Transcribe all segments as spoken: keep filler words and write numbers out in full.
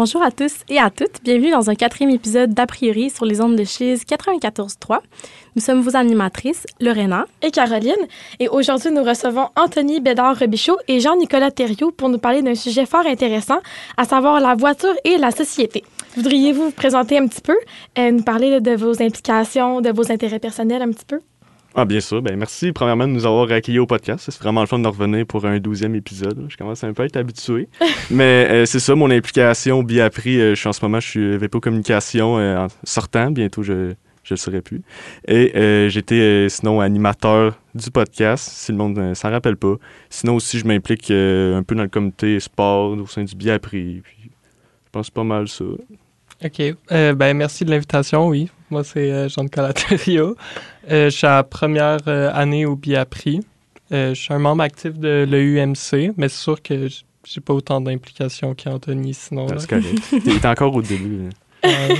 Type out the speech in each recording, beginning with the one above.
Bonjour à tous et à toutes. Bienvenue dans un quatrième épisode d'A priori sur les ondes de Chiz quatre-vingt-quatorze trois. Nous sommes vos animatrices, Lorena et Caroline. Et aujourd'hui, nous recevons Anthony Bédard-Robichaud et Jean-Nicolas Thériault pour nous parler d'un sujet fort intéressant, à savoir la voiture et la société. Voudriez-vous vous présenter un petit peu, euh, nous parler là, de vos implications, de vos intérêts personnels un petit peu? Ah, bien sûr. Ben, merci, premièrement, de nous avoir accueillis au podcast. C'est vraiment le fun de revenir pour un douzième épisode. Je commence un peu à être habitué. Mais euh, c'est ça, mon implication Biapri. Euh, je suis en ce moment, je suis V P Communication euh, en sortant. Bientôt, je ne le serai plus. Et euh, j'étais euh, sinon animateur du podcast, si le monde ne s'en rappelle pas. Sinon aussi, je m'implique euh, un peu dans le comité sport au sein du Biapri. Puis, je pense pas mal ça. OK. Euh, ben, merci de l'invitation, oui. Moi, c'est euh, Jean-Nicolas Thériault. Euh, je suis à la première euh, année au Biapri. Euh, je suis un membre actif de l'E U M C, mais c'est sûr que j'ai pas autant d'implications qu'Anthony, sinon. C'est correct. T'es encore au début. Euh...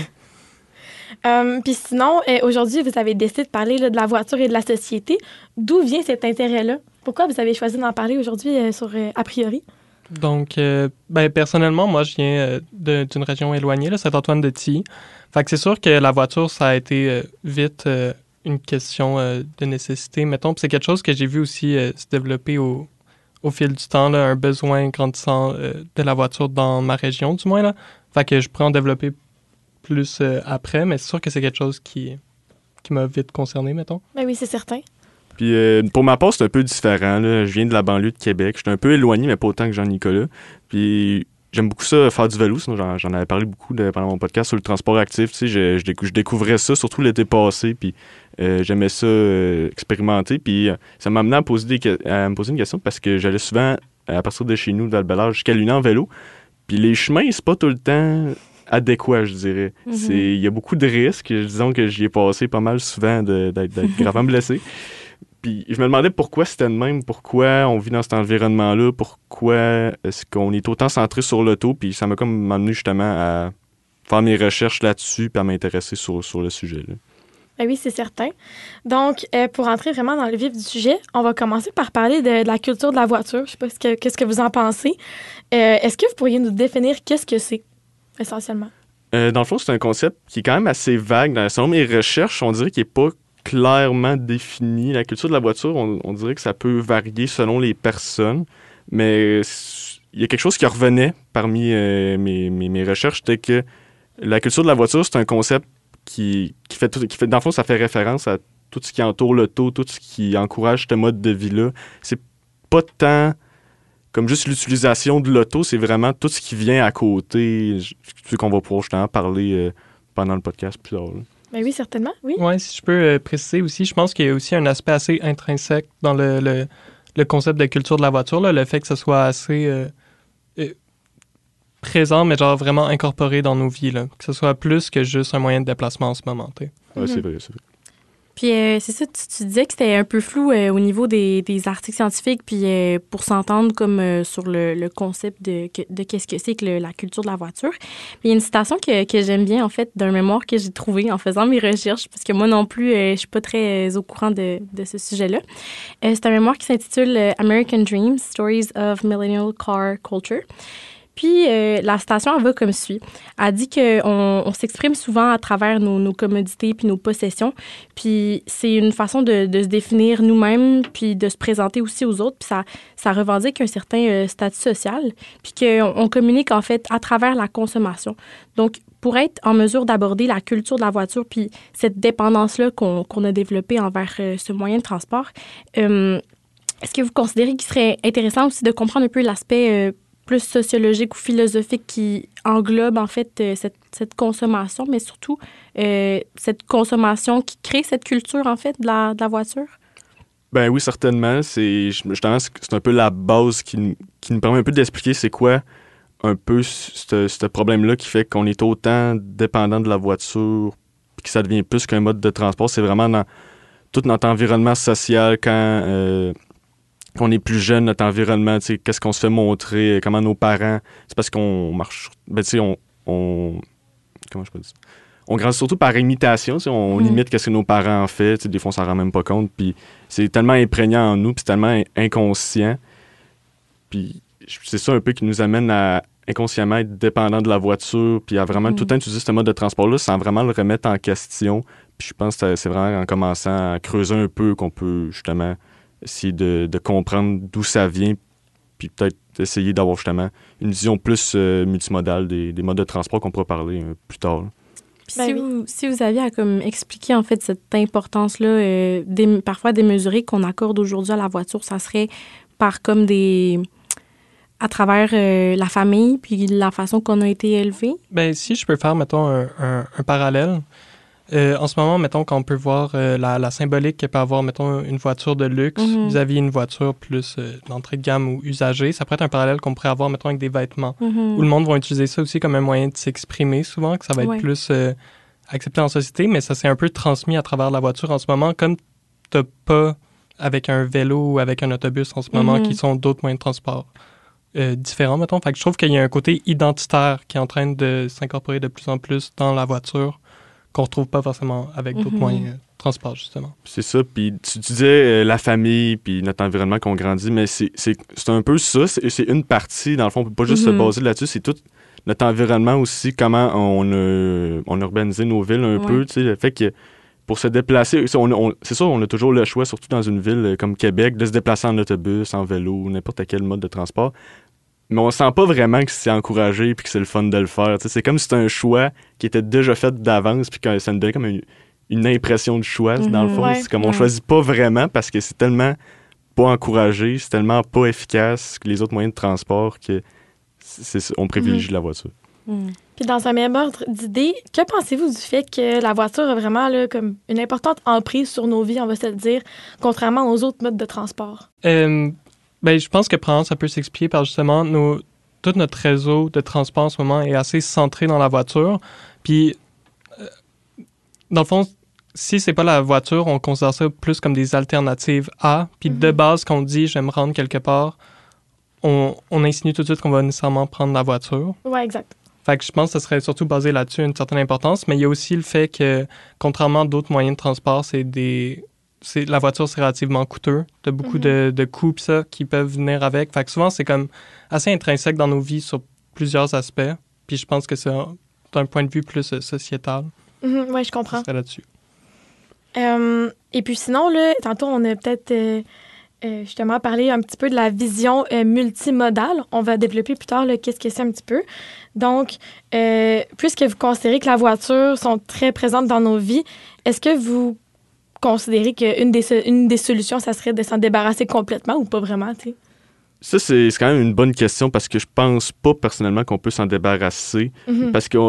um, Puis sinon, euh, aujourd'hui, vous avez décidé de parler là, de la voiture et de la société. D'où vient cet intérêt-là? Pourquoi vous avez choisi d'en parler aujourd'hui euh, sur euh, A priori? Donc, euh, ben, personnellement, moi, je viens euh, de, d'une région éloignée, là, Saint-Antoine-de-Tilly. Fait que c'est sûr que la voiture, ça a été euh, vite euh, une question euh, de nécessité, mettons. Puis c'est quelque chose que j'ai vu aussi euh, se développer au, au fil du temps, là, un besoin grandissant euh, de la voiture dans ma région, du moins. Là. Fait que je pourrais en développer plus euh, après, mais c'est sûr que c'est quelque chose qui, qui m'a vite concerné, mettons. Ben oui, c'est certain. Puis euh, pour ma part, c'est un peu différent. Là. Je viens de la banlieue de Québec. Je suis un peu éloigné, mais pas autant que Jean-Nicolas. Puis j'aime beaucoup ça, faire du vélo. Sinon, j'en, j'en avais parlé beaucoup de, pendant mon podcast sur le transport actif. Tu sais, je, je, décou- je découvrais ça, surtout l'été passé. Puis euh, j'aimais ça euh, expérimenter. Puis euh, ça m'a amené à, poser des, à me poser une question parce que j'allais souvent, à partir de chez nous, d'Albelard, jusqu'à Lunan en vélo. Puis les chemins, c'est pas tout le temps adéquat, je dirais. Mm-hmm. Il y a beaucoup de risques. Disons que j'y ai passé pas mal souvent de, d'être, d'être gravement blessé. Puis je me demandais pourquoi c'était de même, pourquoi on vit dans cet environnement-là, pourquoi est-ce qu'on est autant centré sur l'auto, puis ça m'a comme amené justement à faire mes recherches là-dessus puis à m'intéresser sur, sur le sujet. Là. Ben oui, c'est certain. Donc, euh, pour entrer vraiment dans le vif du sujet, on va commencer par parler de, de la culture de la voiture. Je ne sais pas ce que, qu'est-ce que vous en pensez. Euh, est-ce que vous pourriez nous définir qu'est-ce que c'est, essentiellement? Euh, dans le fond, c'est un concept qui est quand même assez vague. Dans, selon mes recherches, on dirait qu'il n'est pas clairement défini. La culture de la voiture, on, on dirait que ça peut varier selon les personnes, mais il y a quelque chose qui revenait parmi euh, mes, mes, mes recherches, c'était que la culture de la voiture, c'est un concept qui, qui fait tout, qui fait, dans le fond, ça fait référence à tout ce qui entoure l'auto, tout ce qui encourage ce mode de vie-là. C'est pas tant comme juste l'utilisation de l'auto, c'est vraiment tout ce qui vient à côté, ce qu'on va pouvoir justement parler euh, pendant le podcast plus tard. Là. Ben oui, certainement, oui. Oui, si je peux euh, préciser aussi, je pense qu'il y a aussi un aspect assez intrinsèque dans le, le, le concept de culture de la voiture, là, le fait que ce soit assez euh, euh, présent, mais genre vraiment incorporé dans nos vies, là, que ce soit plus que juste un moyen de déplacement en ce moment. Oui, mm-hmm. c'est vrai, c'est vrai. Puis euh, c'est ça, tu, tu disais que c'était un peu flou euh, au niveau des, des articles scientifiques, puis euh, pour s'entendre comme euh, sur le, le concept de, de qu'est-ce que c'est que le, la culture de la voiture. Puis il y a une citation que, que j'aime bien, en fait, d'un mémoire que j'ai trouvé en faisant mes recherches, parce que moi non plus, euh, je suis pas très euh, au courant de, de ce sujet-là. Euh, c'est un mémoire qui s'intitule euh, « American Dreams, Stories of Millennial Car Culture ». Puis, euh, la citation, elle va comme suit. Elle dit qu'on on s'exprime souvent à travers nos, nos commodités puis nos possessions. Puis, c'est une façon de, de se définir nous-mêmes puis de se présenter aussi aux autres. Puis, ça, ça revendique un certain euh, statut social. Puis qu'on on communique, en fait, à travers la consommation. Donc, pour être en mesure d'aborder la culture de la voiture puis cette dépendance-là qu'on, qu'on a développée envers euh, ce moyen de transport, euh, est-ce que vous considérez qu'il serait intéressant aussi de comprendre un peu l'aspect euh, plus sociologique ou philosophique qui englobe en fait euh, cette, cette consommation, mais surtout euh, cette consommation qui crée cette culture en fait de la, de la voiture? Ben oui, certainement. C'est, justement, c'est un peu la base qui, qui nous permet un peu d'expliquer c'est quoi un peu ce, ce problème-là qui fait qu'on est autant dépendant de la voiture et que ça devient plus qu'un mode de transport. C'est vraiment dans tout notre environnement social quand... Euh, Quand on est plus jeune, notre environnement, tu sais, qu'est-ce qu'on se fait montrer, comment nos parents... C'est parce qu'on marche... Ben, tu sais, on, on... Comment je peux dire ça? On grandit surtout par imitation, tu sais, on mm. imite qu'est-ce que nos parents ont fait, tu sais, des fois, on s'en rend même pas compte, puis c'est tellement imprégnant en nous, puis c'est tellement inconscient, puis c'est ça un peu qui nous amène à, inconsciemment être dépendant de la voiture, puis à vraiment mm. tout le temps utiliser ce mode de transport-là sans vraiment le remettre en question. Puis je pense que c'est vraiment en commençant à creuser un peu qu'on peut justement essayer de, de comprendre d'où ça vient, puis peut-être essayer d'avoir justement une vision plus euh, multimodale des, des modes de transport qu'on pourra parler euh, plus tard. Puis ben si, oui. vous, si vous aviez à comme expliquer en fait cette importance-là, euh, des, parfois démesurée qu'on accorde aujourd'hui à la voiture, ça serait par comme des... à travers euh, la famille puis la façon qu'on a été élevé? Bien, si je peux faire, mettons, un, un, un parallèle. Euh, en ce moment, mettons, quand on peut voir euh, la, la symbolique qu'elle peut avoir, mettons, une voiture de luxe mm-hmm. vis-à-vis une voiture plus euh, d'entrée de gamme ou usagée, ça pourrait être un parallèle qu'on pourrait avoir, mettons, avec des vêtements, mm-hmm. où le monde va utiliser ça aussi comme un moyen de s'exprimer souvent, que ça va être ouais. plus euh, accepté en société, mais ça s'est un peu transmis à travers la voiture en ce moment, comme t'as pas avec un vélo ou avec un autobus en ce moment, mm-hmm. qui sont d'autres moyens de transport euh, différents, mettons. Fait que je trouve qu'il y a un côté identitaire qui est en train de s'incorporer de plus en plus dans la voiture, qu'on retrouve pas forcément avec d'autres mm-hmm. moyens de transport, justement. C'est ça, puis tu disais euh, la famille, puis notre environnement qu'on grandit, mais c'est, c'est, c'est un peu ça, c'est, c'est une partie, dans le fond, on peut pas juste mm-hmm. se baser là-dessus, c'est tout notre environnement aussi, comment on a, on a urbanisé nos villes un ouais. peu, tu sais, le fait que pour se déplacer, on, on, c'est sûr, on a toujours le choix, surtout dans une ville comme Québec, de se déplacer en autobus, en vélo, n'importe quel mode de transport. Mais on sent pas vraiment que c'est encouragé puis que c'est le fun de le faire. T'sais, c'est comme si c'était un choix qui était déjà fait d'avance puis que ça nous donnait comme une, une impression de choix. Mm-hmm, dans le fond, ouais, c'est comme on ouais. choisit pas vraiment parce que c'est tellement pas encouragé, c'est tellement pas efficace que les autres moyens de transport que c'est, c'est, on privilégie mm-hmm. la voiture. Mm. Puis dans un même ordre d'idées, que pensez-vous du fait que la voiture a vraiment là, comme une importante emprise sur nos vies, on va se le dire, contrairement aux autres modes de transport? Euh... Ben, je pense que probablement ça peut s'expliquer par justement nos, tout notre réseau de transport en ce moment est assez centré dans la voiture. Puis, euh, dans le fond, si c'est pas la voiture, on considère ça plus comme des alternatives à. Puis mm-hmm. de base, quand on dit « je vais me rendre quelque part », on, on insinue tout de suite qu'on va nécessairement prendre la voiture. Oui, exact. Fait que je pense que ça serait surtout basé là-dessus une certaine importance. Mais il y a aussi le fait que, contrairement à d'autres moyens de transport, c'est des... C'est, la voiture, c'est relativement coûteux. T'as beaucoup mm-hmm. de, de coûts pis ça, qui peuvent venir avec. Fait que souvent, c'est comme assez intrinsèque dans nos vies sur plusieurs aspects. Puis je pense que c'est un, d'un point de vue plus euh, sociétal. Mm-hmm. Oui, je comprends. Ça serait là-dessus. Euh, et puis sinon, là, tantôt, on a peut-être euh, euh, justement parlé un petit peu de la vision euh, multimodale. On va développer plus tard là, qu'est-ce que c'est un petit peu. Donc, euh, puisque vous considérez que la voiture sont très présentes dans nos vies, est-ce que vous considérer qu'une des, une des solutions, ça serait de s'en débarrasser complètement ou pas vraiment, tu sais? Ça, c'est, c'est quand même une bonne question parce que je pense pas personnellement qu'on peut s'en débarrasser. Mm-hmm. Parce que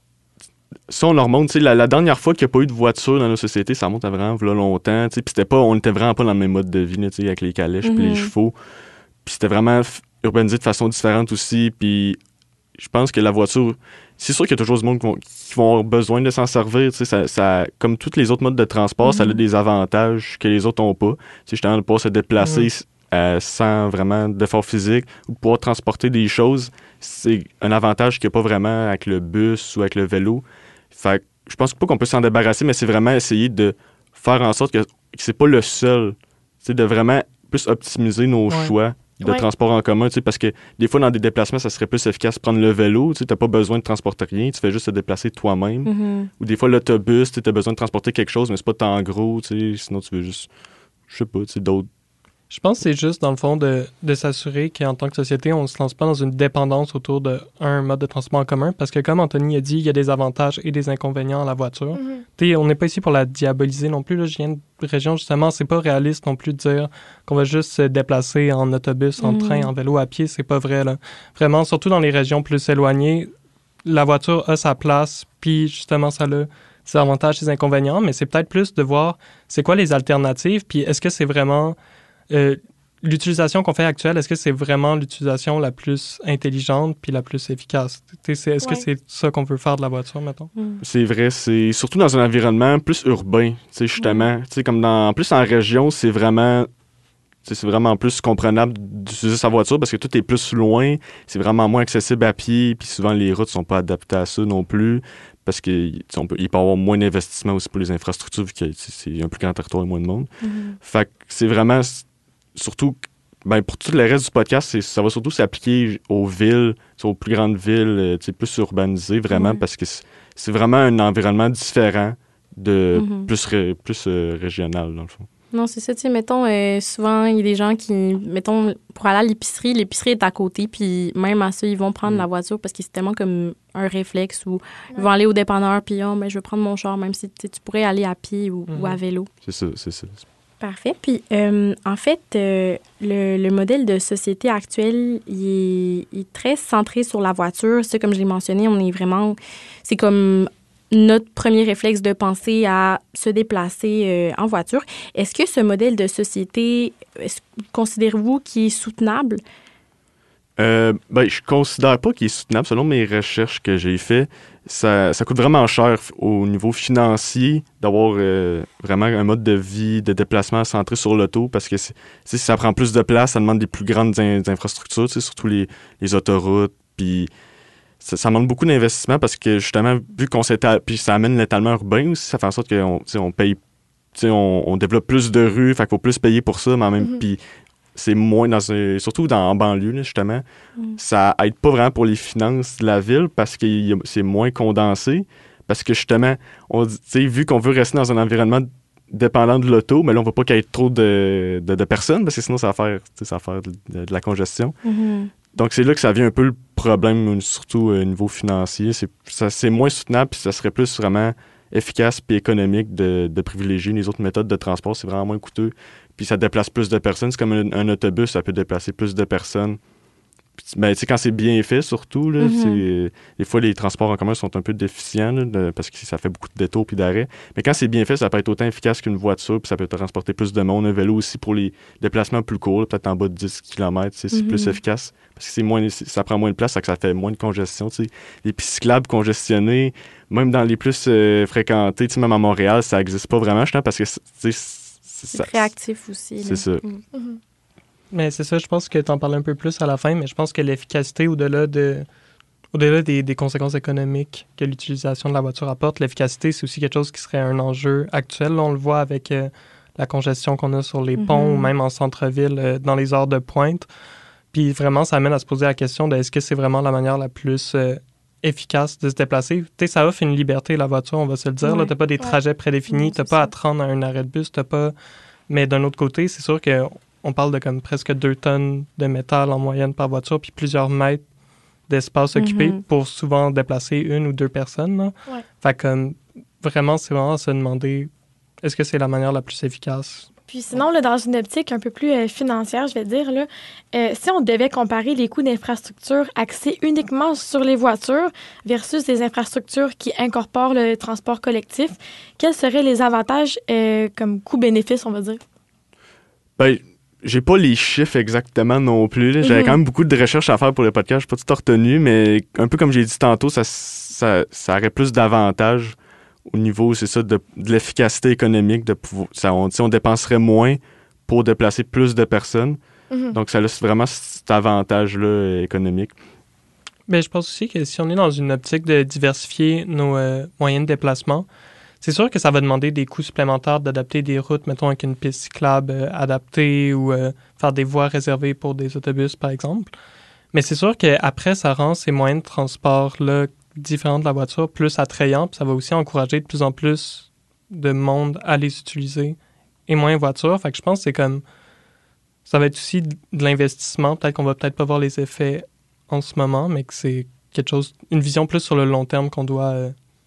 si on leur montre, tu sais, la, la dernière fois qu'il n'y a pas eu de voiture dans nos sociétés, ça monte à vraiment là, longtemps, tu sais, puis c'était pas, on était vraiment pas dans le même mode de vie, tu sais, avec les calèches puis mm-hmm. les chevaux. Puis c'était vraiment f- urbanisé de façon différente aussi, puis je pense que la voiture, c'est sûr qu'il y a toujours du monde qui vont, qui vont avoir besoin de s'en servir. Tu sais, ça, ça, comme tous les autres modes de transport, mm-hmm. ça a des avantages que les autres n'ont pas. Tu sais, justement, de pouvoir se déplacer mm-hmm. euh, sans vraiment d'effort physique ou pouvoir transporter des choses, c'est un avantage qu'il n'y a pas vraiment avec le bus ou avec le vélo. Fait que je pense pas qu'on peut s'en débarrasser, mais c'est vraiment essayer de faire en sorte que, que c'est pas le seul. Tu sais, de vraiment plus optimiser nos ouais. choix de ouais. transport en commun, tu sais, parce que des fois, dans des déplacements, ça serait plus efficace de prendre le vélo, tu sais, t'as pas besoin de transporter rien, tu fais juste te déplacer toi-même. Mm-hmm. Ou des fois, l'autobus, tu as besoin de transporter quelque chose, mais c'est pas tant gros, tu sais, sinon tu veux juste, je sais pas, tu sais, d'autres. Je pense que c'est juste, dans le fond, de, de s'assurer qu'en tant que société, on ne se lance pas dans une dépendance autour d'un mode de transport en commun, parce que comme Anthony a dit, il y a des avantages et des inconvénients à la voiture. Mm-hmm. T'sais, on n'est pas ici pour la diaboliser non plus. Là. Je viens de région, justement, c'est pas réaliste non plus de dire qu'on va juste se déplacer en autobus, en mm-hmm. train, en vélo, à pied. C'est pas vrai, là. Vraiment, surtout dans les régions plus éloignées, la voiture a sa place, puis justement, ça a ses avantages, ses inconvénients, mais c'est peut-être plus de voir c'est quoi les alternatives, puis est-ce que c'est vraiment... Euh, l'utilisation qu'on fait actuelle, est-ce que c'est vraiment l'utilisation la plus intelligente puis la plus efficace? C'est, est-ce ouais. que c'est ça qu'on veut faire de la voiture, mettons? Mm. C'est vrai, c'est surtout dans un environnement plus urbain, justement. Mm. Comme dans, en plus, en région, c'est vraiment... c'est vraiment plus comprenable d'utiliser sa voiture parce que tout est plus loin, c'est vraiment moins accessible à pied, puis souvent les routes sont pas adaptées à ça non plus, parce qu'il peut, il peut y avoir moins d'investissement aussi pour les infrastructures vu que c'est un plus grand territoire et moins de monde. Mm-hmm. Fait que c'est vraiment... Surtout ben, pour tout le reste du podcast, c'est, ça va surtout s'appliquer aux villes, aux plus grandes villes, plus urbanisées, vraiment, ouais. parce que c'est, c'est vraiment un environnement différent, de mm-hmm. plus, ré, plus euh, régional, dans le fond. Non, c'est ça, tu sais, mettons, euh, souvent, il y a des gens qui, mettons, pour aller à l'épicerie, l'épicerie est à côté, puis même à ça, ils vont prendre mm. la voiture parce que c'est tellement comme un réflexe où ouais. ils vont aller au dépanneur, puis oh, ben, je vais prendre mon char, même si tu pourrais aller à pied ou, mm. ou à vélo. C'est ça, c'est ça. Parfait. Puis, euh, en fait, euh, le, le modèle de société actuel, il est, il est très centré sur la voiture. Ça, comme je l'ai mentionné, on est vraiment... C'est comme... notre premier réflexe de penser à se déplacer euh, en voiture. Est-ce que ce modèle de société, considérez-vous qu'il est soutenable? Euh, ben, je considère pas qu'il est soutenable. Selon mes recherches que j'ai faites, ça, ça coûte vraiment cher au niveau financier d'avoir euh, vraiment un mode de vie, de déplacement centré sur l'auto parce que c'est, ça prend plus de place, ça demande des plus grandes in- infrastructures, surtout les, les autoroutes, puis... Ça, ça demande beaucoup d'investissement parce que, justement, vu qu'on s'étale, puis ça amène l'étalement urbain aussi, ça fait en sorte qu'on on paye, on, on développe plus de rues, fait qu'il faut plus payer pour ça, mais en même mm-hmm. puis c'est moins dans un, surtout dans, en banlieue, là, justement, mm. ça aide pas vraiment pour les finances de la ville parce que y a, c'est moins condensé, parce que, justement, on, vu qu'on veut rester dans un environnement dépendant de l'auto, mais là, on ne veut pas qu'il y ait trop de, de, de personnes, parce que sinon, ça va faire, ça va faire de, de la congestion. Mm-hmm. Donc, c'est là que ça vient un peu le problème, surtout au niveau financier. C'est, ça, c'est moins soutenable, puis ça serait plus vraiment efficace puis économique de, de privilégier les autres méthodes de transport. C'est vraiment moins coûteux, puis ça déplace plus de personnes. C'est comme un, un autobus, ça peut déplacer plus de personnes. Ben, tu sais, quand c'est bien fait, surtout, là, mm-hmm. c'est, des fois, les transports en commun sont un peu déficients là, de, parce que ça fait beaucoup de détours puis d'arrêts. Mais quand c'est bien fait, ça peut être autant efficace qu'une voiture, puis ça peut transporter plus de monde. Un vélo aussi pour les déplacements plus courts, là, peut-être en bas de dix kilomètres, c'est mm-hmm. plus efficace parce que c'est moins, ça prend moins de place, ça, que ça fait moins de congestion. T'sais. Les pistes cyclables congestionnées, même dans les plus euh, fréquentés, même à Montréal, ça n'existe pas vraiment, je pense, parce que c'est, c'est, c'est réactif aussi. C'est là. ça. Mm-hmm. Mais c'est ça, je pense que tu en parles un peu plus à la fin, mais je pense que l'efficacité, au-delà de au-delà des, des conséquences économiques que l'utilisation de la voiture apporte, l'efficacité, c'est aussi quelque chose qui serait un enjeu actuel. Là, on le voit avec euh, la congestion qu'on a sur les mm-hmm. ponts ou même en centre-ville euh, dans les heures de pointe. Puis vraiment, ça amène à se poser la question de est-ce que c'est vraiment la manière la plus euh, efficace de se déplacer? Tu sais, ça offre une liberté, la voiture, on va se le dire. Ouais. Tu n'as pas des trajets ouais. prédéfinis, tu n'as pas ça. à te rendre à un arrêt de bus, t'as pas... Mais d'un autre côté, c'est sûr que on parle de comme presque deux tonnes de métal en moyenne par voiture, puis plusieurs mètres d'espace occupé mm-hmm. pour souvent déplacer une ou deux personnes. Là. Ouais. Fait que vraiment, c'est vraiment à se demander est-ce que c'est la manière la plus efficace? Puis sinon, là, dans une optique un peu plus euh, financière, je vais dire, là, euh, si on devait comparer les coûts d'infrastructures axés uniquement sur les voitures versus des infrastructures qui incorporent le transport collectif, quels seraient les avantages euh, comme coût-bénéfice, on va dire? Ben, j'ai pas les chiffres exactement non plus. Là. J'avais mm-hmm. quand même beaucoup de recherches à faire pour le podcast. Je n'ai pas tout retenu, mais un peu comme j'ai dit tantôt, ça, ça, ça aurait plus d'avantages au niveau, c'est ça, de, de l'efficacité économique. De pouvoir, ça, on, on dépenserait moins pour déplacer plus de personnes. Mm-hmm. Donc, ça a vraiment cet avantage-là économique. Bien, je pense aussi que si on est dans une optique de diversifier nos euh, moyens de déplacement, c'est sûr que ça va demander des coûts supplémentaires d'adapter des routes, mettons avec une piste cyclable euh, adaptée ou euh, faire des voies réservées pour des autobus, par exemple. Mais c'est sûr qu'après, ça rend ces moyens de transport-là différents de la voiture plus attrayants, puis ça va aussi encourager de plus en plus de monde à les utiliser et moins voiture. Fait que je pense que c'est comme... Ça va être aussi de l'investissement. Peut-être qu'on va peut-être pas voir les effets en ce moment, mais que c'est quelque chose... Une vision plus sur le long terme qu'on doit... Euh,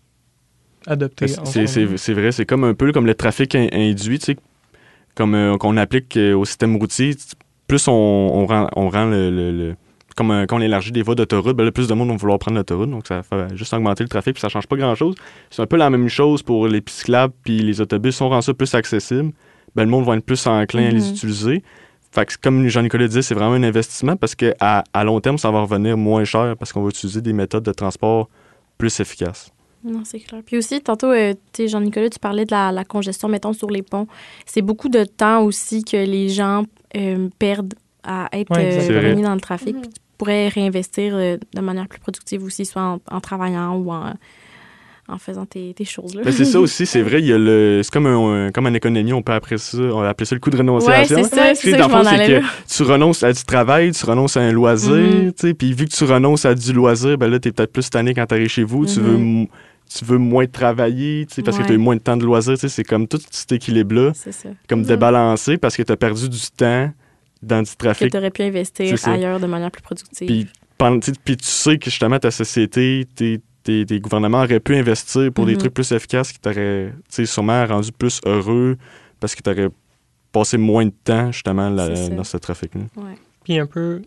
adopté. C'est, c'est, c'est vrai, c'est comme un peu comme le trafic in, induit, tu sais, comme euh, qu'on applique euh, au système routier. Plus on, on rend, on rend le, le, le comme euh, quand on élargit des voies d'autoroute, ben là, plus de monde vont vouloir prendre l'autoroute, donc ça fait juste augmenter le trafic, puis ça change pas grand-chose. C'est un peu la même chose pour les pistes cyclables puis les autobus. Si on rend ça plus accessible, ben le monde va être plus enclin mm-hmm. à les utiliser. Fait que comme Jean-Nicolas disait, c'est vraiment un investissement parce qu'à à long terme, ça va revenir moins cher parce qu'on va utiliser des méthodes de transport plus efficaces. Non, c'est clair. Puis aussi, tantôt, euh, tu sais, Jean-Nicolas, tu parlais de la, la congestion, mettons, sur les ponts. C'est beaucoup de temps aussi que les gens euh, perdent à être ouais, euh, remis dans le trafic. Mm-hmm. Puis tu pourrais réinvestir euh, de manière plus productive aussi, soit en, en travaillant ou en, en faisant tes, tes choses. Là. Ben, c'est ça aussi, c'est vrai. Il y a le, c'est comme un, comme en économie, on peut appeler ça, on va appeler ça le coût de renonciation. Ouais, c'est ça, c'est ça dans que je m'en le fond, allais, c'est là. que tu renonces à du travail, tu renonces à un loisir, Mm-hmm. tu sais, puis vu que tu renonces à du loisir, ben là, t'es peut-être plus tanné quand t'arrives chez vous, tu Mm-hmm. veux, m- tu veux moins travailler, tu sais, parce Ouais. que t'as eu moins de temps de loisir, tu sais, c'est comme tout cet équilibre-là, C'est ça. comme Mhm. débalancé parce que t'as perdu du temps dans du Que trafic. tu aurais pu investir C'est ça. ailleurs de manière plus productive. Puis, pendant- tu sais, puis tu sais que justement ta société, tes, tes, tes gouvernements auraient pu investir pour des Mhm. trucs plus efficaces qui t'auraient tu sais, sûrement rendu plus heureux parce que tu aurais passé moins de temps justement là, C'est ça. dans ce trafic-là. Ouais. Puis un peu,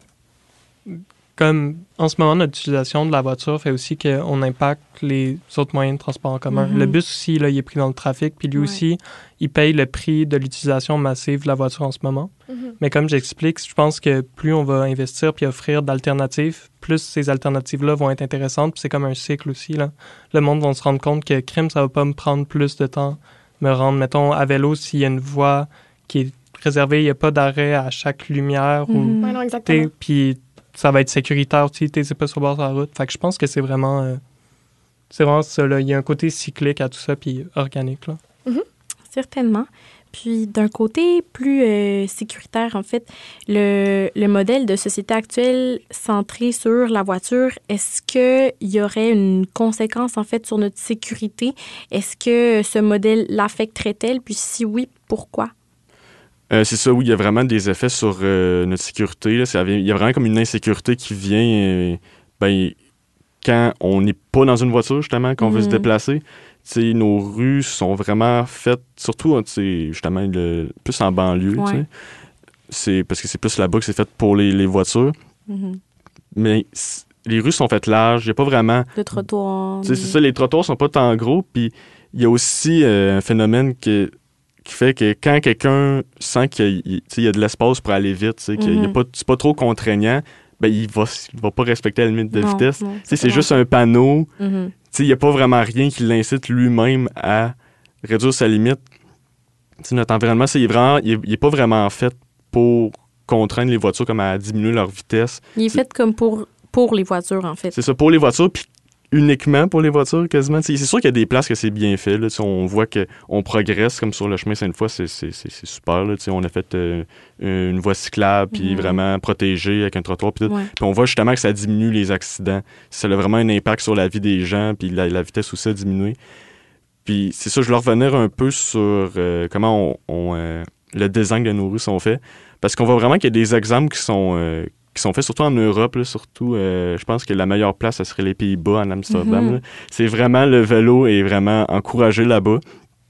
comme en ce moment, notre utilisation de la voiture fait aussi qu'on impacte les autres moyens de transport en commun. Mhm. Le bus aussi, là, il est pris dans le trafic, puis lui Ouais. aussi, il paye le prix de l'utilisation massive de la voiture en ce moment. Mhm. Mais comme j'explique, je pense que plus on va investir puis offrir d'alternatives, plus ces alternatives-là vont être intéressantes. Puis c'est comme un cycle aussi, là. Le monde va se rendre compte que crime, ça va pas me prendre plus de temps me rendre, mettons, à vélo, s'il y a une voie qui est réservée, il n'y a pas d'arrêt à chaque lumière ou Mhm. Ouais, non, exactement. t'es- puis ça va être sécuritaire aussi, t'es pas sur le bord de la route. Fait que je pense que c'est vraiment euh, c'est vraiment ça, là. Il y a un côté cyclique à tout ça puis organique, là. Certainement. Puis d'un côté plus euh, sécuritaire, en fait, le, le modèle de société actuelle centré sur la voiture, est-ce qu'il y aurait une conséquence, en fait, sur notre sécurité? Est-ce que ce modèle l'affecterait-elle? Puis si oui, pourquoi? Euh, c'est ça, oui, il y a vraiment des effets sur euh, notre sécurité. Là. Ça vient- Il y a vraiment comme une insécurité qui vient euh, ben, quand on n'est pas dans une voiture, justement, qu'on veut se Mhm. déplacer. T'sais, nos rues sont vraiment faites, surtout hein, t'sais, justement le, plus en banlieue. Ouais. t'sais. C'est parce que c'est plus là-bas que c'est fait pour les, les voitures. Mhm. Mais c- les rues sont faites larges, il n'y a pas vraiment. Le trottoir. t'sais, C'est ça, les trottoirs sont pas tant gros. Puis il y a aussi euh, un phénomène qui, qui fait que quand quelqu'un sent qu'il y a, t'sais, il y a de l'espace pour aller vite, t'sais, qu'il y a Mhm. pas, c'est pas trop contraignant, ben, il va, il va pas respecter la limite de Non, vitesse. non, T'sais, c'est pas juste un panneau. Mhm. Il n'y a pas vraiment rien qui l'incite lui-même à réduire sa limite. T'sais, notre environnement, c'est, il est vraiment, il est, il est pas vraiment fait pour contraindre les voitures comme à diminuer leur vitesse. Il est fait comme pour, pour les voitures, en fait. C'est ça, pour les voitures, puis uniquement pour les voitures, quasiment. T'sais, c'est sûr qu'il y a des places que c'est bien fait. Là, on voit qu'on progresse, comme sur le chemin Sainte-Foy, c'est, c'est, c'est, c'est super. Là, on a fait euh, une voie cyclable, puis Mhm. vraiment protégée avec un trottoir, puis tout. Ouais. Puis on voit justement que ça diminue les accidents. Ça a vraiment un impact sur la vie des gens, puis la, la vitesse aussi a diminué. Puis c'est ça, je veux revenir un peu sur euh, comment on, on, euh, le design de nos rues sont faits. Parce qu'on voit vraiment qu'il y a des exemples qui sont, euh, qui sont faits, surtout en Europe. Là, surtout, euh, je pense que la meilleure place, ce serait les Pays-Bas, en Amsterdam. Mhm. là. C'est vraiment, le vélo est vraiment encouragé là-bas.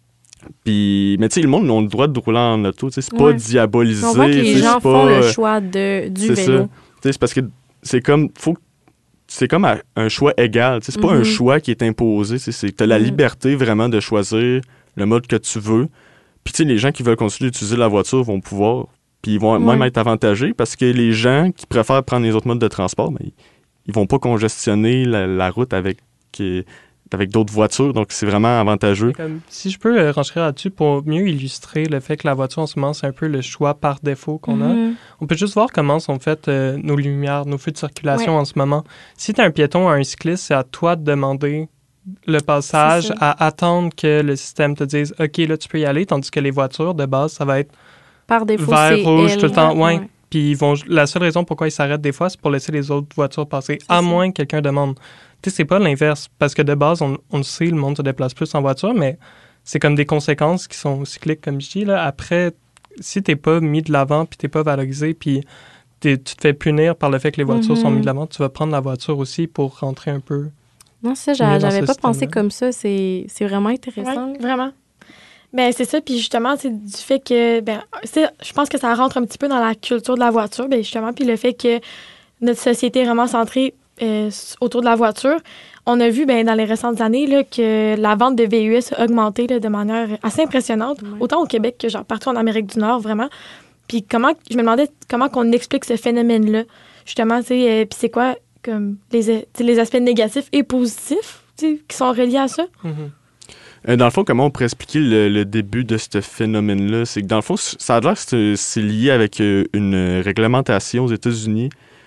Puis, mais tu sais, le monde a le droit de rouler en auto. C'est pas Ouais. diabolisé. On voit que les c'est gens pas, font le euh, choix de, du c'est vélo. ça. T'sais, c'est parce que c'est comme faut c'est comme à- un choix égal. T'sais, c'est pas Mhm. un choix qui est imposé. Tu as la Mhm. liberté vraiment de choisir le mode que tu veux. Puis tu sais, les gens qui veulent continuer d'utiliser la voiture vont pouvoir. Puis ils vont Ouais. même être avantagés parce que les gens qui préfèrent prendre les autres modes de transport, ben, ils, ils vont pas congestionner la, la route avec, euh, avec d'autres voitures. Donc c'est vraiment avantageux. Comme, si je peux euh, renchérir là-dessus pour mieux illustrer le fait que la voiture en ce moment, c'est un peu le choix par défaut qu'on a. Mhm. On peut juste voir comment sont faites euh, nos lumières, nos feux de circulation Ouais. en ce moment. Si tu es un piéton ou un cycliste, c'est à toi de demander le passage, C'est ça. à attendre que le système te dise « OK, là, tu peux y aller », tandis que les voitures, de base, ça va être Par défaut, vert, c'est rouge, elle. tout le temps. Ouais. Ouais. Puis ils vont, la seule raison pourquoi ils s'arrêtent des fois, c'est pour laisser les autres voitures passer, C'est à ça. moins que quelqu'un demande. Tu sais, c'est pas l'inverse, parce que de base, on, on le sait, le monde se déplace plus en voiture, mais c'est comme des conséquences qui sont cycliques, comme je dis. Là. Après, si t'es pas mis de l'avant, puis t'es pas valorisé, puis t'es- tu te fais punir par le fait que les voitures Mhm. sont mises de l'avant, tu vas prendre la voiture aussi pour rentrer un peu. Non, ça, Mieux j'a- dans j'avais ce pas pensé système-là. comme ça. C'est c'est vraiment intéressant. Ouais, vraiment. Ben c'est ça, puis justement, c'est du fait que, ben, c'est, je pense que ça rentre un petit peu dans la culture de la voiture, ben justement, puis le fait que notre société est vraiment centrée euh, autour de la voiture. On a vu, ben, dans les récentes années, là, que la vente de V U S a augmenté là, de manière assez impressionnante, Ouais. autant au Québec que genre partout en Amérique du Nord, vraiment. Puis comment, je me demandais comment qu'on explique ce phénomène-là, justement, tu sais, euh, puis c'est quoi, comme, les, tu sais, les aspects négatifs et positifs, tu sais, qui sont reliés à ça. Mhm. Euh, dans le fond, comment on pourrait expliquer le, le début de ce phénomène-là? C'est que dans le fond, ça a l'air que c'est, c'est lié avec euh, une réglementation aux États-Unis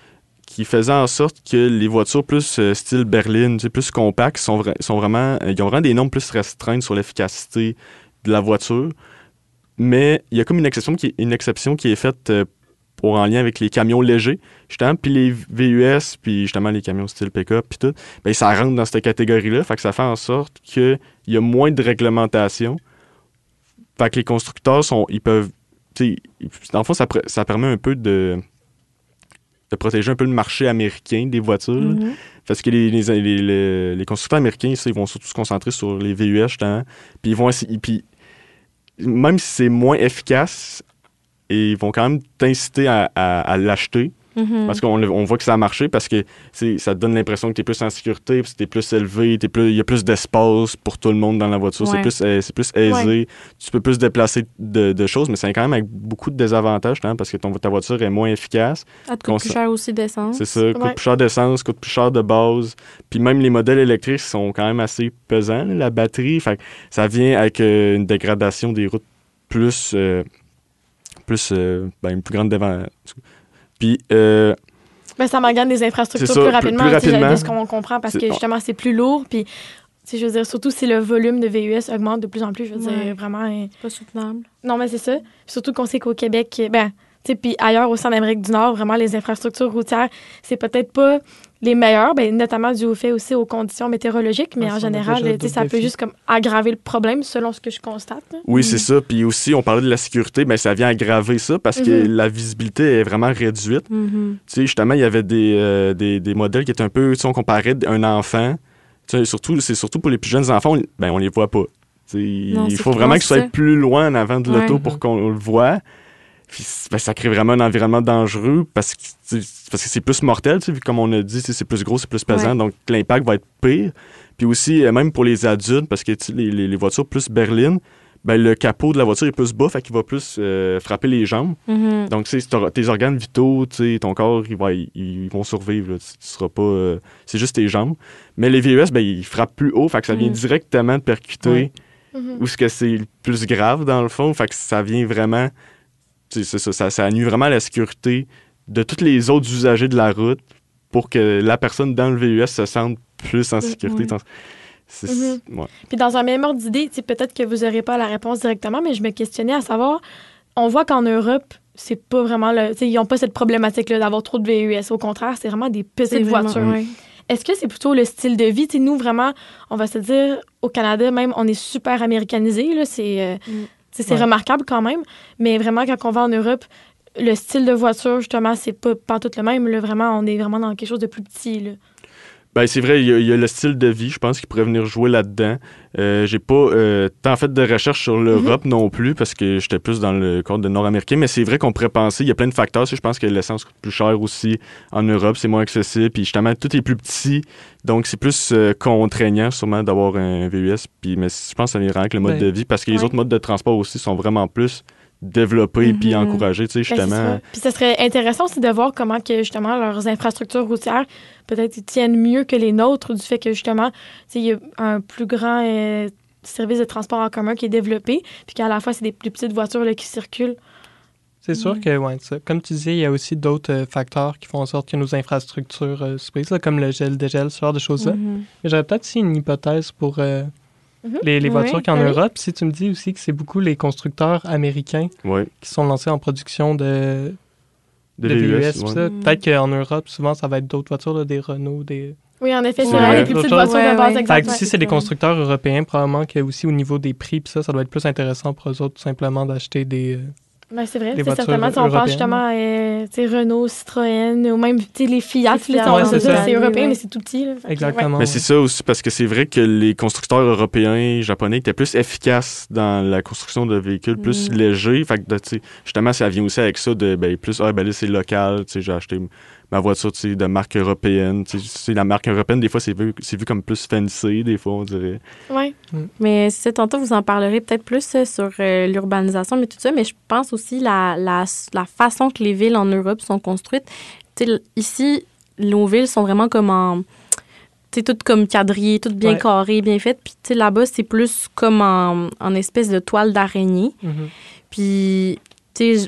qui faisait en sorte que les voitures plus euh, style berline, tu sais, plus compactes, sont, vra- sont vraiment, euh, ils ont vraiment des normes plus restreintes sur l'efficacité de la voiture. Mais il y a comme une exception qui est, une exception qui est faite euh, pour en lien avec les camions légers, justement, puis les V U S, puis justement les camions style pick-up, puis tout, ben ça rentre dans cette catégorie-là, fait que ça fait en sorte qu'il y a moins de réglementation. Fait que les constructeurs sont, ils peuvent, tu sais, dans le fond, ça, pr- ça permet un peu de de protéger un peu le marché américain des voitures. Mm-hmm. Parce que les, les, les, les, les constructeurs américains, ça, ils vont surtout se concentrer sur les V U S, justement. Puis ils vont essayer, puis même si c'est moins efficace, et ils vont quand même t'inciter à, à, à l'acheter. Mm-hmm. Parce qu'on on voit que ça a marché, parce que c'est, ça te donne l'impression que tu es plus en sécurité, puis tu es plus élevé, il y a plus d'espace pour tout le monde dans la voiture. Ouais. C'est, plus, euh, c'est plus aisé. Ouais. Tu peux plus déplacer de, de choses, mais c'est quand même avec beaucoup de désavantages, hein, parce que ton, ta voiture est moins efficace. Ça te coûte plus Cons- cher aussi d'essence. C'est ça, coûte Ouais. plus cher d'essence, coûte plus cher de base. Puis même les modèles électriques sont quand même assez pesants, là, la batterie. Fait que ça vient avec euh, une dégradation des routes plus... euh, plus euh, ben, une plus grande dévan... Puis... Euh, Ben, ça m'engage des infrastructures C'est ça, plus plus- rapidement, plus tu sais, rapidement. de ce qu'on comprend, parce C'est- que justement, c'est plus lourd. Puis, tu sais, je veux dire, surtout si le volume de V U S augmente de plus en plus, je veux Ouais. dire, vraiment. euh, Pas soutenable. Non, mais c'est ça. Surtout qu'on sait qu'au Québec, euh, ben, tu sais, puis ailleurs aussi en Amérique du Nord, vraiment, les infrastructures routières, c'est peut-être pas les meilleures, ben, notamment dû au fait aussi aux conditions météorologiques, mais Ouais, en ça, on a général, déjà tu sais, ça d'autres peut défis. juste comme aggraver le problème, selon ce que je constate. là. Oui, c'est ça. Puis aussi, on parlait de la sécurité, mais ça vient aggraver ça parce que Mhm. la visibilité est vraiment réduite. Mm-hmm. Tu sais, justement, il y avait des, euh, des, des modèles qui étaient un peu, tu sais, on comparait un enfant. Tu sais, surtout, c'est surtout pour les plus jeunes enfants, on, ben, on les voit pas. Tu sais, Non, il c'est faut clair, vraiment qu'ils c'est soient ça. plus loin en avant de Ouais. l'auto pour qu'on le voit. Puis, ben, ça crée vraiment un environnement dangereux parce que, tu sais, parce que c'est plus mortel, tu sais, vu comme on a dit, tu sais, c'est plus gros, c'est plus pesant, Ouais. donc l'impact va être pire. Puis aussi, euh, même pour les adultes, parce que tu sais, les, les, les voitures plus berlines, ben, le capot de la voiture est plus bas, fait qu'il va plus euh, frapper les jambes. Mm-hmm. Donc, tu sais, t'auras- tes organes vitaux, tu sais, ton corps, ils, va- ils- ils vont survivre. Là. Tu, tu seras pas... euh, c'est juste tes jambes. Mais les V U S, ben, ils frappent plus haut, fait que ça vient Mm. directement de percuter Ouais. Mhm. où ce que c'est le plus grave, dans le fond. Fait que ça vient vraiment... Tu sais, c'est ça, ça, ça nuit vraiment à la sécurité de tous les autres usagers de la route pour que la personne dans le V U S se sente plus en sécurité. Ouais. C'est, Mhm. ouais. Puis dans un même ordre d'idée, tu sais, peut-être que vous n'aurez pas la réponse directement, mais je me questionnais à savoir, on voit qu'en Europe, c'est pas vraiment le, tu sais, ils n'ont pas cette problématique-là d'avoir trop de V U S. Au contraire, c'est vraiment des petites C'est vraiment- voitures. ouais. Est-ce que c'est plutôt le style de vie? Tu sais, nous, vraiment, on va se dire, au Canada, même, on est super américanisé. Là, c'est, euh, Mm. tu sais, c'est Ouais. remarquable quand même. Mais vraiment, quand on va en Europe, le style de voiture, justement, c'est pas, pas tout le même. Là, vraiment, on est vraiment dans quelque chose de plus petit. Là. Ben, c'est vrai, il y, a, il y a le style de vie, je pense, qui pourrait venir jouer là-dedans. Euh, j'ai pas euh, tant fait de recherche sur l'Europe non plus, parce que j'étais plus dans le cadre de nord-américain, mais c'est vrai qu'on pourrait penser, il y a plein de facteurs. Tu sais, je pense que l'essence coûte plus cher aussi en Europe, c'est moins accessible, puis justement, tout est plus petit, donc c'est plus euh, contraignant sûrement d'avoir un V U S, puis, mais je pense que ça vient avec le mode Ben, de vie, parce que les ouais. autres modes de transport aussi sont vraiment plus développés puis Mhm. encouragés, tu sais, Ben, c'est justement. ça. Puis ce serait intéressant aussi de voir comment que justement leurs infrastructures routières peut-être ils tiennent mieux que les nôtres du fait que justement tu sais, il y a un plus grand euh, service de transport en commun qui est développé puis qu'à la fois c'est des plus petites voitures là, qui circulent. C'est sûr Ouais. que, ouais, ça. Comme tu disais, il y a aussi d'autres euh, facteurs qui font en sorte que nos infrastructures euh, se brisent, là, comme le gel, dégel, ce genre de choses-là. Mhm. Mais j'aurais peut-être aussi une hypothèse pour euh, Mhm. les, les Oui, voitures qu'il y a en ben oui. Europe. Si tu me dis aussi que c'est beaucoup les constructeurs américains Ouais, qui sont lancés en production de, des de V U V U S, S, tout ouais. ça. Mm. Peut-être qu'en Europe, souvent, ça va être d'autres voitures, là, des Renault, des... Oui, en effet, c'est Ouais. vrai, les plus D'autres petites choses. voitures de Ouais, base ouais. exactement. Fait que si c'est des ça. constructeurs européens, probablement que aussi au niveau des prix, pis ça, ça doit être plus intéressant pour eux autres, tout simplement, d'acheter des... euh, Ben, c'est vrai, les c'est voitures certainement. Si on pense européennes. justement à euh, tu sais, Renault, Citroën, ou même tu sais, les Fiat, Les là, Fiat, on ouais, va c'est dire, ça. c'est européen, Ouais. mais c'est tout petit. Là. Fait que, Exactement. Mais c'est ça aussi, parce que c'est vrai que les constructeurs européens, japonais étaient plus efficaces dans la construction de véhicules plus Mm. légers. Fait que, de, tu sais, justement, ça vient aussi avec ça de ben, plus, ah, ben là, c'est local. Tu sais, j'ai acheté ma voiture tu sais, de marque européenne. Tu sais, c'est la marque européenne, des fois, c'est vu, c'est vu comme plus fancy, des fois, on dirait. ouais. Ouais. Mais c'est ça, tantôt, vous en parlerez peut-être plus euh, sur euh, l'urbanisation, mais tout ça. Mais je pense aussi la, la, la façon que les villes en Europe sont construites. Tu sais, l- ici, nos villes sont vraiment comme en... Tu sais, toutes comme quadrillées, toutes bien Ouais. carrées, bien faites. Puis, tu sais, là-bas, c'est plus comme en, en espèce de toile d'araignée. Mhm. Puis, tu sais, j-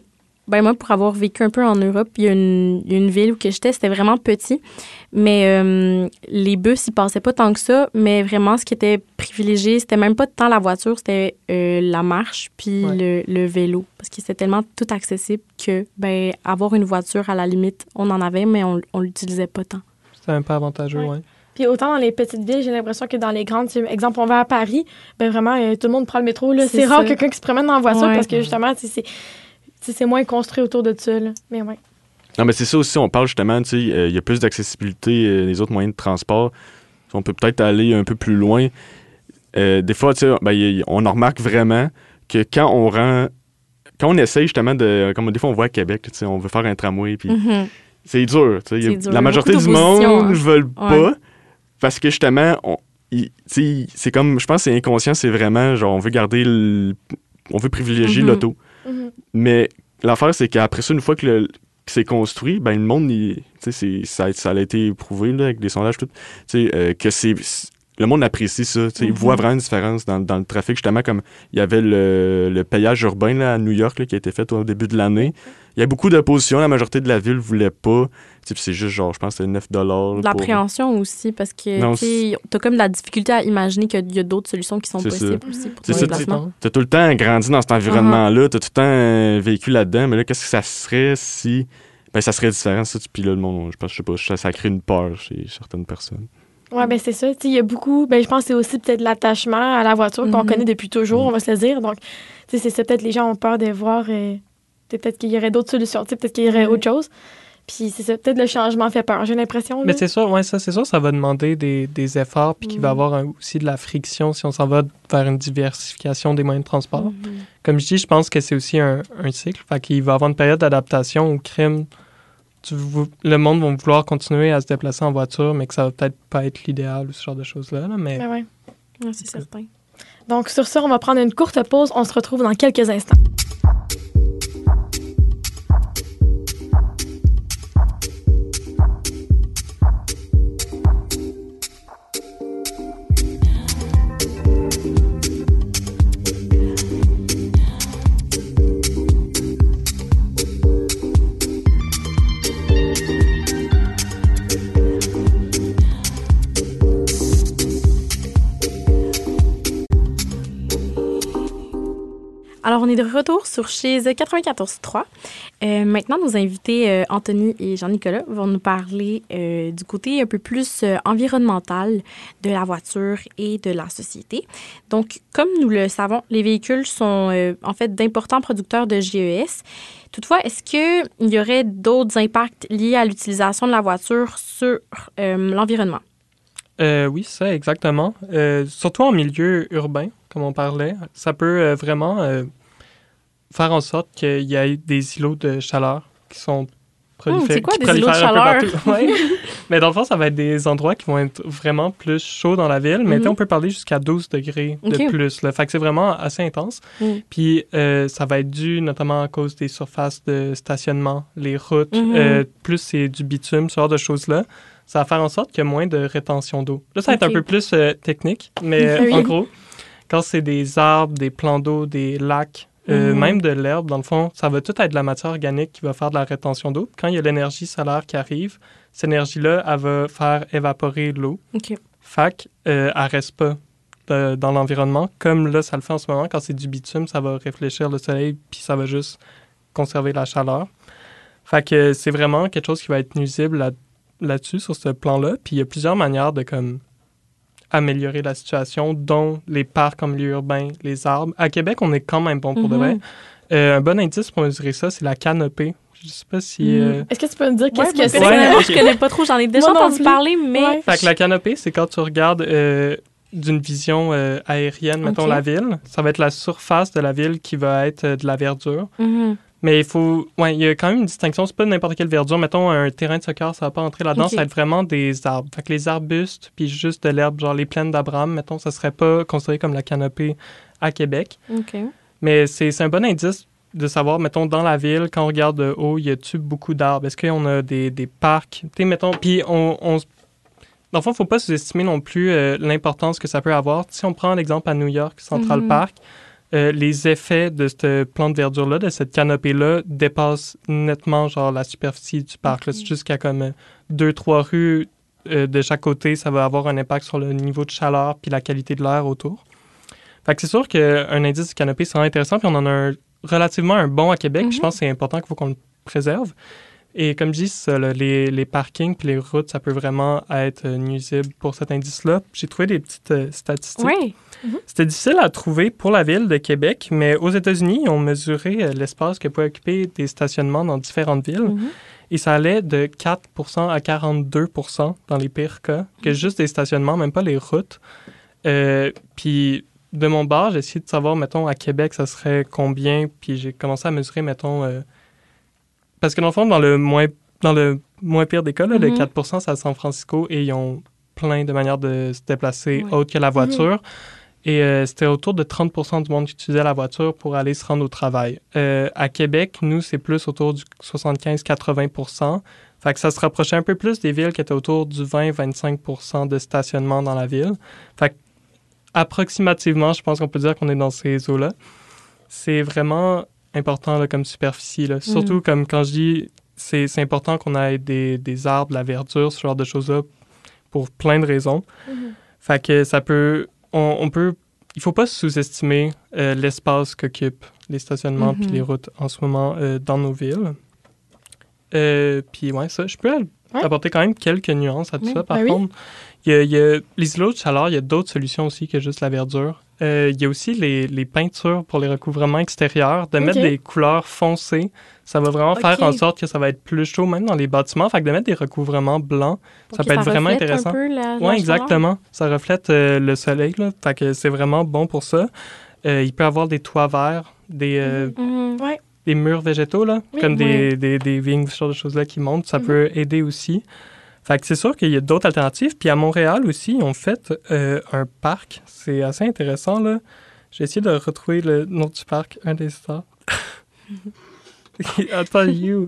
ben moi, pour avoir vécu un peu en Europe, il y a une, il y a une ville où que j'étais, c'était vraiment petit, mais euh, les bus, ils passaient pas tant que ça, mais vraiment, ce qui était privilégié, c'était même pas tant la voiture, c'était euh, la marche puis ouais. le, le vélo, parce que c'était tellement tout accessible que, ben, avoir une voiture, à la limite, on en avait, mais on, on l'utilisait pas tant. C'était un peu avantageux, oui. Ouais. Puis autant dans les petites villes, j'ai l'impression que dans les grandes, exemple, on va à Paris, ben vraiment, euh, tout le monde prend le métro, là. C'est, c'est rare quelqu'un qui se promène dans la voiture ouais. parce que, justement, c'est... c'est moins construit autour de ça, là. Mais ouais. Non, mais c'est ça aussi, on parle justement, tu sais, il euh, y a plus d'accessibilité euh, des autres moyens de transport. On peut peut-être aller un peu plus loin. Euh, des fois, tu sais, ben, y, y, on en remarque vraiment que quand on rend... Quand on essaye justement de... Comme des fois, on voit à Québec, tu sais, on veut faire un tramway, puis mm-hmm. c'est dur, tu sais. La majorité du monde ne hein. veulent pas, ouais. parce que justement, on, y, c'est comme, je pense que c'est inconscient, c'est vraiment, genre, on veut garder le... On veut privilégier mm-hmm. l'auto. Mm-hmm. Mais l'affaire, c'est qu'après ça, une fois que, le, que c'est construit, ben le monde, il, c'est, ça, ça a été prouvé là, avec des sondages, tout, euh, que c'est, le monde apprécie ça. Mm-hmm. Il voit vraiment une différence dans, dans le trafic. Justement, comme il y avait le, le payage urbain là, à New York là, qui a été fait au début de l'année. Il y a beaucoup d'opposition. La majorité de la ville ne voulait pas. Puis c'est juste, genre, je pense que c'était neuf dollars. De l'appréhension pour... aussi, parce que tu as comme de la difficulté à imaginer qu'il y a d'autres solutions qui sont c'est possibles ça. Aussi pour ton déplacement. Tu as tout le temps grandi dans cet environnement-là, uh-huh. tu as tout le temps vécu là-dedans, mais là, qu'est-ce que ça serait si... Ben, ça serait différent, ça. Puis là, le monde, je pense, je sais pas, ça, ça crée une peur chez certaines personnes. Oui, ben c'est ça. Il y a beaucoup... Ben, je pense que c'est aussi peut-être l'attachement à la voiture mm-hmm. qu'on connaît depuis toujours, mm-hmm. on va se le dire. Donc, c'est ça. Peut-être les gens ont peur de voir... Euh, peut-être qu'il y aurait d'autres solutions, peut-être qu'il y aurait mm-hmm. autre chose. Puis c'est ça, peut-être le changement fait peur, j'ai l'impression. Là. Mais c'est sûr, ouais, ça, c'est sûr, ça va demander des, des efforts, puis mm-hmm. qu'il va y avoir un, aussi de la friction si on s'en va vers une diversification des moyens de transport. Mm-hmm. Comme je dis, je pense que c'est aussi un, un cycle. Fait qu'il va y avoir une période d'adaptation au crime. Tu, le monde va vouloir continuer à se déplacer en voiture, mais que ça va peut-être pas être l'idéal ou ce genre de choses-là. Là, mais mais ouais. Ouais, c'est certain. Donc, sur ça, on va prendre une courte pause. On se retrouve dans quelques instants. Alors, on est de retour sur chez quatre-vingt-quatorze trois. Euh, maintenant, nos invités, euh, Anthony et Jean-Nicolas, vont nous parler euh, du côté un peu plus euh, environnemental de la voiture et de la société. Donc, comme nous le savons, les véhicules sont euh, en fait d'importants producteurs de G E S. Toutefois, est-ce qu'il y aurait d'autres impacts liés à l'utilisation de la voiture sur euh, l'environnement? Euh, oui, ça, exactement. Euh, surtout en milieu urbain, comme on parlait, ça peut euh, vraiment euh, faire en sorte qu'il y ait des îlots de chaleur qui sont proliférés. Mmh, c'est quoi des îlots de chaleur? Ouais. Mais dans le fond, ça va être des endroits qui vont être vraiment plus chauds dans la ville, mais mm-hmm. on peut parler jusqu'à douze degrés okay. de plus. Là. Fait que c'est vraiment assez intense. Mm. Puis euh, ça va être dû notamment à cause des surfaces de stationnement, les routes, mm-hmm. euh, plus c'est du bitume, ce genre de choses-là. Ça va faire en sorte qu'il y a moins de rétention d'eau. Là, ça va okay. être un peu plus euh, technique, mais euh, oui. en gros, quand c'est des arbres, des plans d'eau, des lacs, euh, mm-hmm. même de l'herbe, dans le fond, ça va tout être de la matière organique qui va faire de la rétention d'eau. Quand il y a l'énergie solaire qui arrive, cette énergie-là, elle va faire évaporer l'eau. Okay. Fait qu'elle euh, ne reste pas de, dans l'environnement. Comme là, ça le fait en ce moment, quand c'est du bitume, ça va réfléchir le soleil, puis ça va juste conserver la chaleur. Fait que c'est vraiment quelque chose qui va être nuisible là là-dessus, sur ce plan-là. Puis il y a plusieurs manières de comme améliorer la situation, dont les parcs en milieu urbain, les arbres. À Québec, on est quand même bon pour mm-hmm. de vrai. Euh, un bon indice pour mesurer ça, c'est la canopée. Je sais pas si... Mm. Euh... Est-ce que tu peux me dire qu'est-ce ouais, que c'est? Ouais, moi, je connais pas trop. J'en ai déjà entendu parler, mais... Ouais. Fait que la canopée, c'est quand tu regardes euh, d'une vision euh, aérienne, mettons, okay. la ville. Ça va être la surface de la ville qui va être euh, de la verdure. Mm-hmm. Mais il faut... Ouais, il y a quand même une distinction. C'est pas n'importe quelle verdure. Mettons, un terrain de soccer, ça va pas entrer là-dedans. Okay. Ça va être vraiment des arbres. Fait que les arbustes, puis juste de l'herbe, genre les plaines d'Abraham, mettons, ça serait pas considéré comme la canopée à Québec. Okay. Mais c'est, c'est un bon indice de savoir, mettons, dans la ville, quand on regarde de haut, y a-tu beaucoup d'arbres? Est-ce qu'on a des, des parcs? Tu sais, mettons... Puis on... on dans le fond, il ne faut pas sous-estimer non plus euh, l'importance que ça peut avoir. Si on prend l'exemple à New York, Central mm-hmm. Park, euh, les effets de ce plan de verdure-là, de cette canopée-là, dépassent nettement genre la superficie du parc. Okay. Là, c'est jusqu'à comme deux, trois rues euh, de chaque côté, ça va avoir un impact sur le niveau de chaleur puis la qualité de l'air autour. Fait que c'est sûr qu'un indice de canopée, c'est vraiment intéressant, puis on en a un, relativement un bon à Québec. Mm-hmm. Je pense que c'est important qu'il faut qu'on le préserve. Et comme je dis, ça, là, les, les parkings puis les routes, ça peut vraiment être nuisible pour cet indice-là. J'ai trouvé des petites euh, statistiques. Oui. Mm-hmm. C'était difficile à trouver pour la ville de Québec, mais aux États-Unis, ils ont mesuré euh, l'espace que pouvaient occuper des stationnements dans différentes villes. Mm-hmm. Et ça allait de quatre pour cent à quarante-deux pour cent dans les pires cas, que mm-hmm. juste des stationnements, même pas les routes. Euh, puis de mon bord, j'ai essayé de savoir, mettons, à Québec, ça serait combien, puis j'ai commencé à mesurer, mettons... Euh, Parce que dans le fond, dans le moins, dans le moins pire des cas, là, mm-hmm. le quatre pour cent, c'est à San Francisco et ils ont plein de manières de se déplacer ouais. autres que la voiture. Mm-hmm. Et euh, c'était autour de trente pour cent du monde qui utilisait la voiture pour aller se rendre au travail. Euh, à Québec, nous, c'est plus autour du soixante-quinze à quatre-vingts pour cent. Fait que ça se rapprochait un peu plus des villes qui étaient autour du vingt à vingt-cinq pour cent de stationnement dans la ville. Fait que, approximativement, je pense qu'on peut dire qu'on est dans ces eaux-là. C'est vraiment... important là, comme superficie. Là. Surtout, mm. comme quand je dis, c'est, c'est important qu'on ait des, des arbres, de la verdure, ce genre de choses-là, pour plein de raisons. Mm-hmm. Fait que ça peut... On, on peut... Il faut pas sous-estimer euh, l'espace qu'occupent les stationnements mm-hmm. puis les routes en ce moment euh, dans nos villes. Euh, puis ouais, ça, je peux ouais. apporter quand même quelques nuances à tout oui. ça. Par ben contre, il oui. y a, il y a les îlots de chaleur, il y a d'autres solutions aussi que juste la verdure. Euh, il y a aussi les, les peintures pour les recouvrements extérieurs, de okay. mettre des couleurs foncées. Ça va vraiment okay. faire en sorte que ça va être plus chaud, même dans les bâtiments. Fait que de mettre des recouvrements blancs, pour ça peut ça être vraiment intéressant. Oui, exactement. Ça reflète euh, le soleil, là. Fait que c'est vraiment bon pour ça. Euh, il peut y avoir des toits verts, des, euh, mm-hmm. ouais. des murs végétaux, là, oui, comme oui. des, des, des vignes, ce genre de choses-là qui montent. Ça mm-hmm. peut aider aussi. Fait que c'est sûr qu'il y a d'autres alternatives. Puis à Montréal aussi, ils ont fait euh, un parc. C'est assez intéressant, là. J'ai essayé de retrouver le nom du parc, un des stars. Attends, you.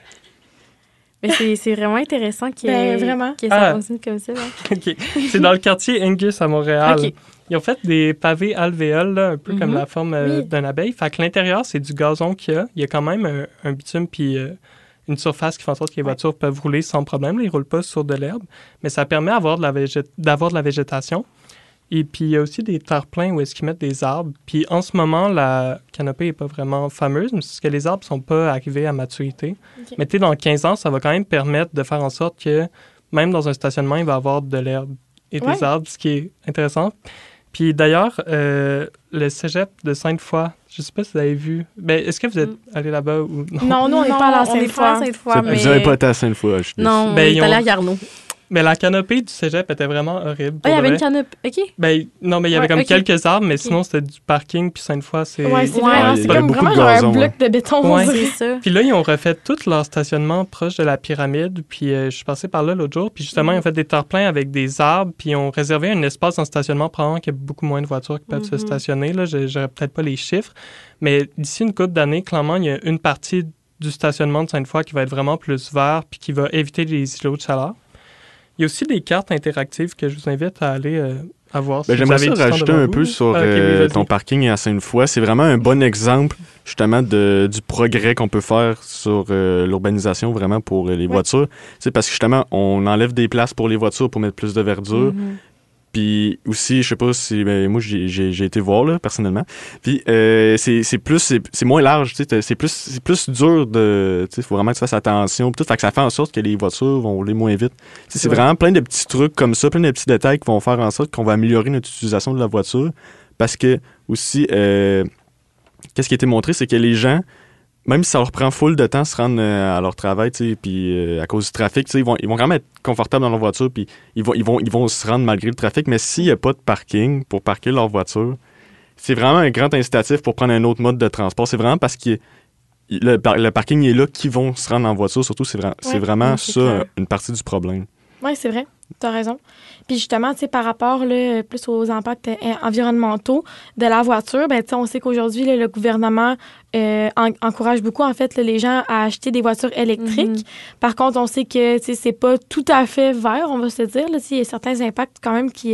Mais c'est, c'est vraiment intéressant qu'il y ait, ben, vraiment. qu'il y ait ça ah. fonctionne comme ça. Là. OK. C'est dans le quartier Angus à Montréal. Okay. Ils ont fait des pavés alvéoles, là, un peu mm-hmm. comme la forme euh, oui. d'un abeille. Fait que l'intérieur, c'est du gazon qu'il y a. Il y a quand même un, un bitume puis... Euh, une surface qui fait en sorte que les voitures ouais. peuvent rouler sans problème. Là, ils ne roulent pas sur de l'herbe, mais ça permet d'avoir de la, végé- d'avoir de la végétation. Et puis, il y a aussi des terre-pleins où est-ce qu'ils mettent des arbres. Puis, en ce moment, la canopée n'est pas vraiment fameuse, parce que les arbres ne sont pas arrivés à maturité. Okay. Mais tu sais, dans quinze ans, ça va quand même permettre de faire en sorte que, même dans un stationnement, il va y avoir de l'herbe et ouais. des arbres, ce qui est intéressant. Puis d'ailleurs, euh, le cégep de Sainte-Foy, je ne sais pas si vous avez vu. Ben, est-ce que vous êtes allé là-bas ou non? Non, nous, on n'est pas allé à Sainte-Foy. Sainte-Foy mais... Vous n'avez pas été à Sainte-Foy, je suis Non, ben, on est allé à Garneau. Mais la canopée du cégep était vraiment horrible. Ah, il y avait une canopée, OK. Ben, non, mais il y avait ouais, comme okay. quelques arbres, mais okay. sinon, c'était du parking, puis Sainte-Foy, c'est... Ouais, c'est vrai, ouais, c'est comme vraiment genre un bloc de béton. Ouais, c'est ça. Puis là, ils ont refait tout leur stationnement proche de la pyramide, puis euh, je suis passé par là l'autre jour, puis justement, mm-hmm. ils ont fait des terre-pleins avec des arbres, puis ils ont réservé un espace en stationnement, probablement qu'il y a beaucoup moins de voitures qui peuvent mm-hmm. se stationner, là, j'aurais peut-être pas les chiffres, mais d'ici une couple d'années, clairement, il y a une partie du stationnement de Sainte-Foy qui va être vraiment plus vert, puis qui va éviter les îlots de chaleur. Il y a aussi des cartes interactives que je vous invite à aller euh, à voir. Ben, si j'aimerais ça rajouter un vous. peu sur ah, okay, euh, oui, ton parking à Sainte-Foy. C'est vraiment un bon exemple, justement, de, du progrès qu'on peut faire sur euh, l'urbanisation, vraiment, pour euh, les ouais. voitures. C'est parce que, justement, on enlève des places pour les voitures pour mettre plus de verdure. Mm-hmm. Puis aussi, je sais pas si... Ben, moi, j'ai, j'ai, j'ai été voir, là, personnellement. Puis euh, c'est, c'est plus... C'est, c'est moins large, tu sais. C'est plus, c'est plus dur de... Tu sais, il faut vraiment que tu fasses attention. Tout, fait que ça fait en sorte que les voitures vont rouler moins vite. C'est, c'est ouais. vraiment plein de petits trucs comme ça, plein de petits détails qui vont faire en sorte qu'on va améliorer notre utilisation de la voiture. Parce que, aussi, euh, qu'est-ce qui a été montré, c'est que les gens... Même si ça leur prend full de temps de se rendre euh, à leur travail, tu sais, puis euh, à cause du trafic, tu sais, ils vont, ils vont quand même être confortables dans leur voiture, puis ils vont, ils vont, ils vont se rendre malgré le trafic. Mais s'il n'y a pas de parking pour parquer leur voiture, c'est vraiment un grand incitatif pour prendre un autre mode de transport. C'est vraiment parce que le, le parking est là qu'ils vont se rendre en voiture. Surtout, c'est, vra- c'est ouais, vraiment c'est ça, clair. Une partie du problème. Oui, c'est vrai. Tu as raison. Puis justement, tu sais, par rapport là, plus aux impacts euh, environnementaux de la voiture, ben, tu sais, on sait qu'aujourd'hui, là, le gouvernement euh, en, encourage beaucoup, en fait, là, les gens à acheter des voitures électriques. Mm-hmm. Par contre, on sait que, tu sais, c'est pas tout à fait vert, on va se dire. Là, il y a certains impacts quand même qui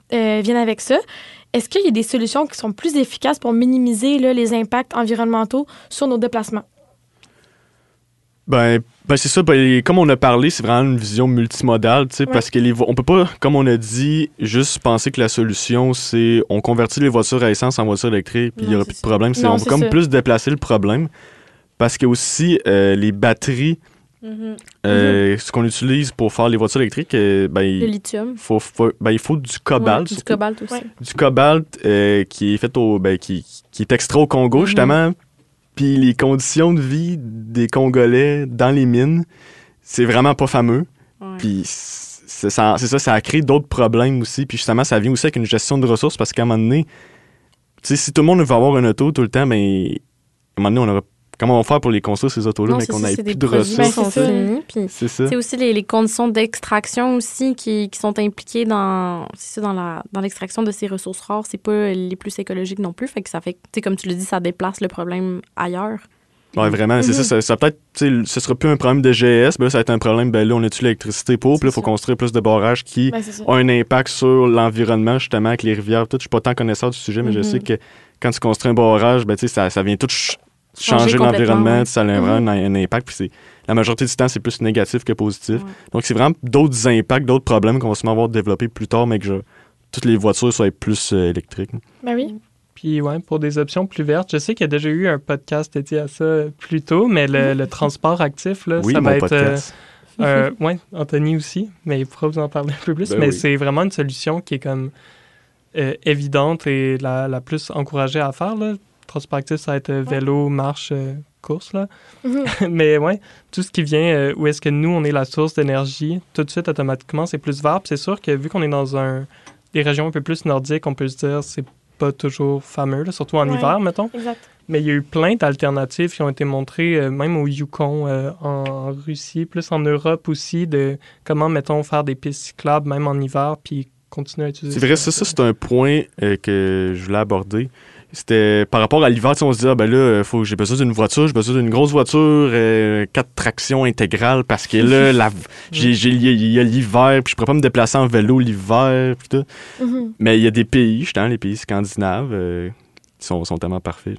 euh, viennent avec ça. Est-ce qu'il y a des solutions qui sont plus efficaces pour minimiser là, les impacts environnementaux sur nos déplacements? Ben, ben c'est ça. Ben, comme on a parlé, c'est vraiment une vision multimodale, tu sais, Ouais. parce que les vo- on peut pas, comme on a dit, juste penser que la solution, c'est on convertit les voitures à essence en voitures électriques, puis il y Non, aura c'est plus de ça. problème. C'est, Non, on c'est peut comme ça. plus déplacer le problème, parce que aussi, euh, les batteries, Mhm. euh, ce qu'on utilise pour faire les voitures électriques, euh, ben, Le il lithium. faut, faut- ben, il faut du cobalt, Ouais, du surtout. cobalt aussi. Ouais. du cobalt euh, qui est fait au ben, qui, qui est extrait au Congo Mhm. justement, puis les conditions de vie des Congolais dans les mines, c'est vraiment pas fameux. Ouais. Puis c'est ça, c'est ça, ça a créé d'autres problèmes aussi. Puis justement, ça vient aussi avec une gestion de ressources parce qu'à un moment donné, tu sais, si tout le monde veut avoir une auto tout le temps, mais à un moment donné, on aura comment on va faire pour les construire ces autos-là, Non, mais c'est qu'on ça, ait c'est plus des de produits qui Ben, ressources. sont c'est ça. finis. Puis C'est ça. c'est aussi les, les conditions d'extraction aussi qui, qui sont impliquées dans, c'est ça, dans, la, dans l'extraction de ces ressources rares. C'est pas les plus écologiques non plus. Fait que ça fait, tu sais, comme tu le dis, ça déplace le problème ailleurs. Ouais, vraiment, c'est Mhm. ça, ça. Ça peut-être, tu sais, ce sera plus un problème de G S, ben là, ça va être un problème, ben là, on a-tu l'électricité pour, puis là, il faut ça. construire plus de barrages qui Ben, c'est ça. ont un impact sur l'environnement, justement, avec les rivières. Tout. Je suis pas tant connaisseur du sujet, mais je Mhm. sais que quand tu construis un barrage, ben, tu sais, ça, ça vient tout ch- Changer changer complètement, l'environnement, ouais. ça a vraiment un, un impact, puis c'est, la majorité du temps, c'est plus négatif que positif. Ouais. Donc, c'est vraiment d'autres impacts, d'autres problèmes qu'on va sûrement avoir développés plus tard, mais que je- toutes les voitures soient plus euh, électriques. Ben oui. Puis, ouais, pour des options plus vertes, je sais qu'il y a déjà eu un podcast dédié à ça plus tôt, mais le, le transport actif, là, Oui, ça mon va être. euh, podcast. euh, ouais, Anthony aussi, mais il pourra vous en parler un peu plus. Ben mais oui. c'est vraiment une solution qui est comme euh, évidente et la, la plus encouragée à faire. Là. Transport actif, ça va être euh, vélo, marche, euh, course. Là. Mhm. mais ouais, tout ce qui vient euh, où est-ce que nous, on est la source d'énergie, tout de suite, automatiquement, c'est plus vert. Puis c'est sûr que vu qu'on est dans un, des régions un peu plus nordiques, on peut se dire c'est pas toujours fameux, là, surtout en Ouais. hiver, mettons. Exact. Mais il y a eu plein d'alternatives qui ont été montrées, euh, même au Yukon, euh, en Russie, plus en Europe aussi, de comment, mettons, faire des pistes cyclables, même en hiver, puis continuer à utiliser C'est vrai, ça, ça c'est un point euh, que je voulais aborder. C'était par rapport à l'hiver, tu sais, on se dit, ah ben là, euh, faut, j'ai besoin d'une voiture, j'ai besoin d'une grosse voiture, euh, quatre tractions intégrales, parce que là, la, j'ai, j'ai, il y a- il y a l'hiver, puis je pourrais pas me déplacer en vélo l'hiver, puis tout. Mhm. Mais il y a des pays, justement, les pays scandinaves, euh, qui sont, sont tellement parfaits.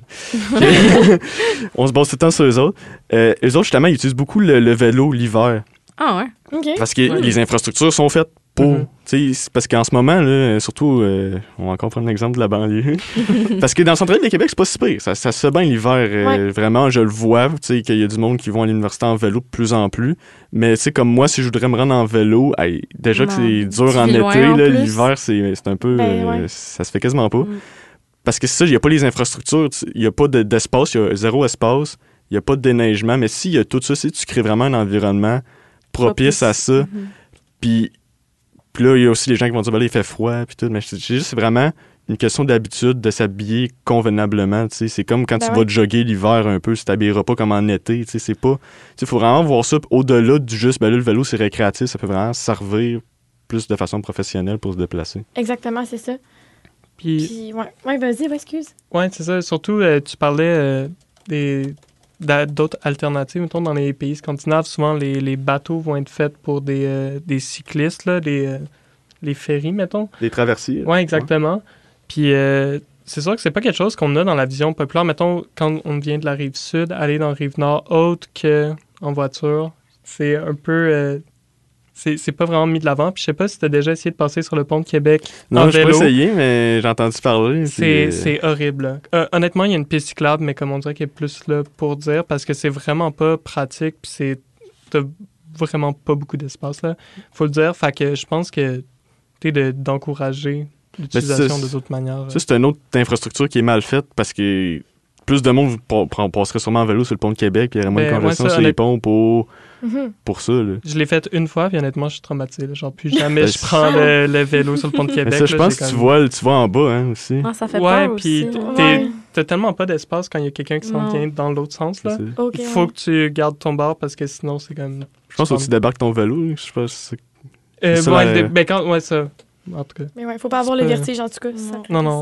Que- on se base tout le temps sur eux autres. Euh, eux autres, justement, ils utilisent beaucoup le, le vélo l'hiver, Ah ouais. OK. parce que Ouais. les infrastructures sont faites pour. Mhm. Tu sais, c'est parce qu'en ce moment, là, surtout, euh, on va encore prendre l'exemple de la banlieue. Parce que dans le centre-ville de Québec, c'est pas si pire. Ça, ça se fait bien l'hiver. euh, Ouais. Vraiment, je le vois, tu sais, qu'il y a du monde qui vont à l'université en vélo de plus en plus. Mais tu sais, comme moi, si je voudrais me rendre en vélo, hey, déjà que Non. c'est dur Tu en vis été, loin, en là, plus. l'hiver, c'est c'est un peu... Ben, euh, ouais. ça se fait quasiment pas. Mm. Parce que c'est ça, il n'y a pas les infrastructures, tu sais, il n'y a pas de- d'espace, il y a zéro espace, il n'y a pas de déneigement. Mais s'il y a tout ça, si tu crées vraiment un environnement propice à ça, Mhm. puis, puis là, il y a aussi les gens qui vont dire, ben là, il fait froid, puis tout. Mais c'est c'est juste vraiment une question d'habitude, de s'habiller convenablement, tu sais. C'est comme quand Ben tu ouais. vas jogger l'hiver un peu, tu t'habilleras pas comme en été, tu sais. C'est pas... Tu sais, il faut vraiment voir ça au-delà du juste, ben là, le vélo, c'est récréatif, ça peut vraiment servir plus de façon professionnelle pour se déplacer. Exactement, c'est ça. Puis, Puis, ouais, ouais vas-y, ouais, excuse. ouais, c'est ça. Surtout, euh, tu parlais euh, des d'a- d'autres alternatives. Mettons, dans les pays scandinaves, souvent, les, les bateaux vont être faits pour des, euh, des cyclistes, là, les, euh, les ferries, mettons. Les traversiers. Oui, exactement. Puis euh, c'est sûr que c'est pas quelque chose qu'on a dans la vision populaire. Mettons, quand on vient de la rive sud, aller dans la rive nord autre qu'en voiture, c'est un peu... euh, c'est c'est pas vraiment mis de l'avant. Puis je sais pas si tu as déjà essayé de passer sur le pont de Québec en Non, je peux vélo. essayer, mais j'ai entendu parler. C'est puis, euh, c'est horrible. là. Euh, honnêtement, il y a une piste cyclable, mais comme on dirait qu'elle est plus là pour dire, parce que c'est vraiment pas pratique, puis c'est... T'as vraiment pas beaucoup d'espace, là. Faut le dire. Fait que je pense que, tu sais, de- d'encourager l'utilisation ça, de d'autres manières. Ça, c'est une autre infrastructure qui est mal faite parce que plus de monde pa- pa- passerait sûrement en vélo sur le pont de Québec, puis il y aurait moins de Ben, ouais, congestion ça, sur les honnête- ponts pour, Mhm. pour ça. Là. Je l'ai fait une fois, puis honnêtement, je suis traumatisé. là. Genre, plus jamais Ben, je prends le, le vélo sur le pont de Mais Québec. ça, je là, pense j'ai que tu comme- vois, tu vois en bas hein, aussi. Ah, ça fait Ouais, peur puis aussi. t- là. t'es- Ouais. t'as tellement pas d'espace quand il y a quelqu'un qui s'en Non. vient dans l'autre sens. C'est Là. ça. OK, Il faut ouais. que tu gardes ton bord parce que sinon, c'est comme. Je pense que tu débarques ton vélo. là, Je sais pas si c'est- Euh, c'est ça, ouais, la- des- ben, quand, ouais, ça. En tout cas. Mais ouais, faut pas avoir le C'est pas- vertige, en tout cas. ça. Non, non.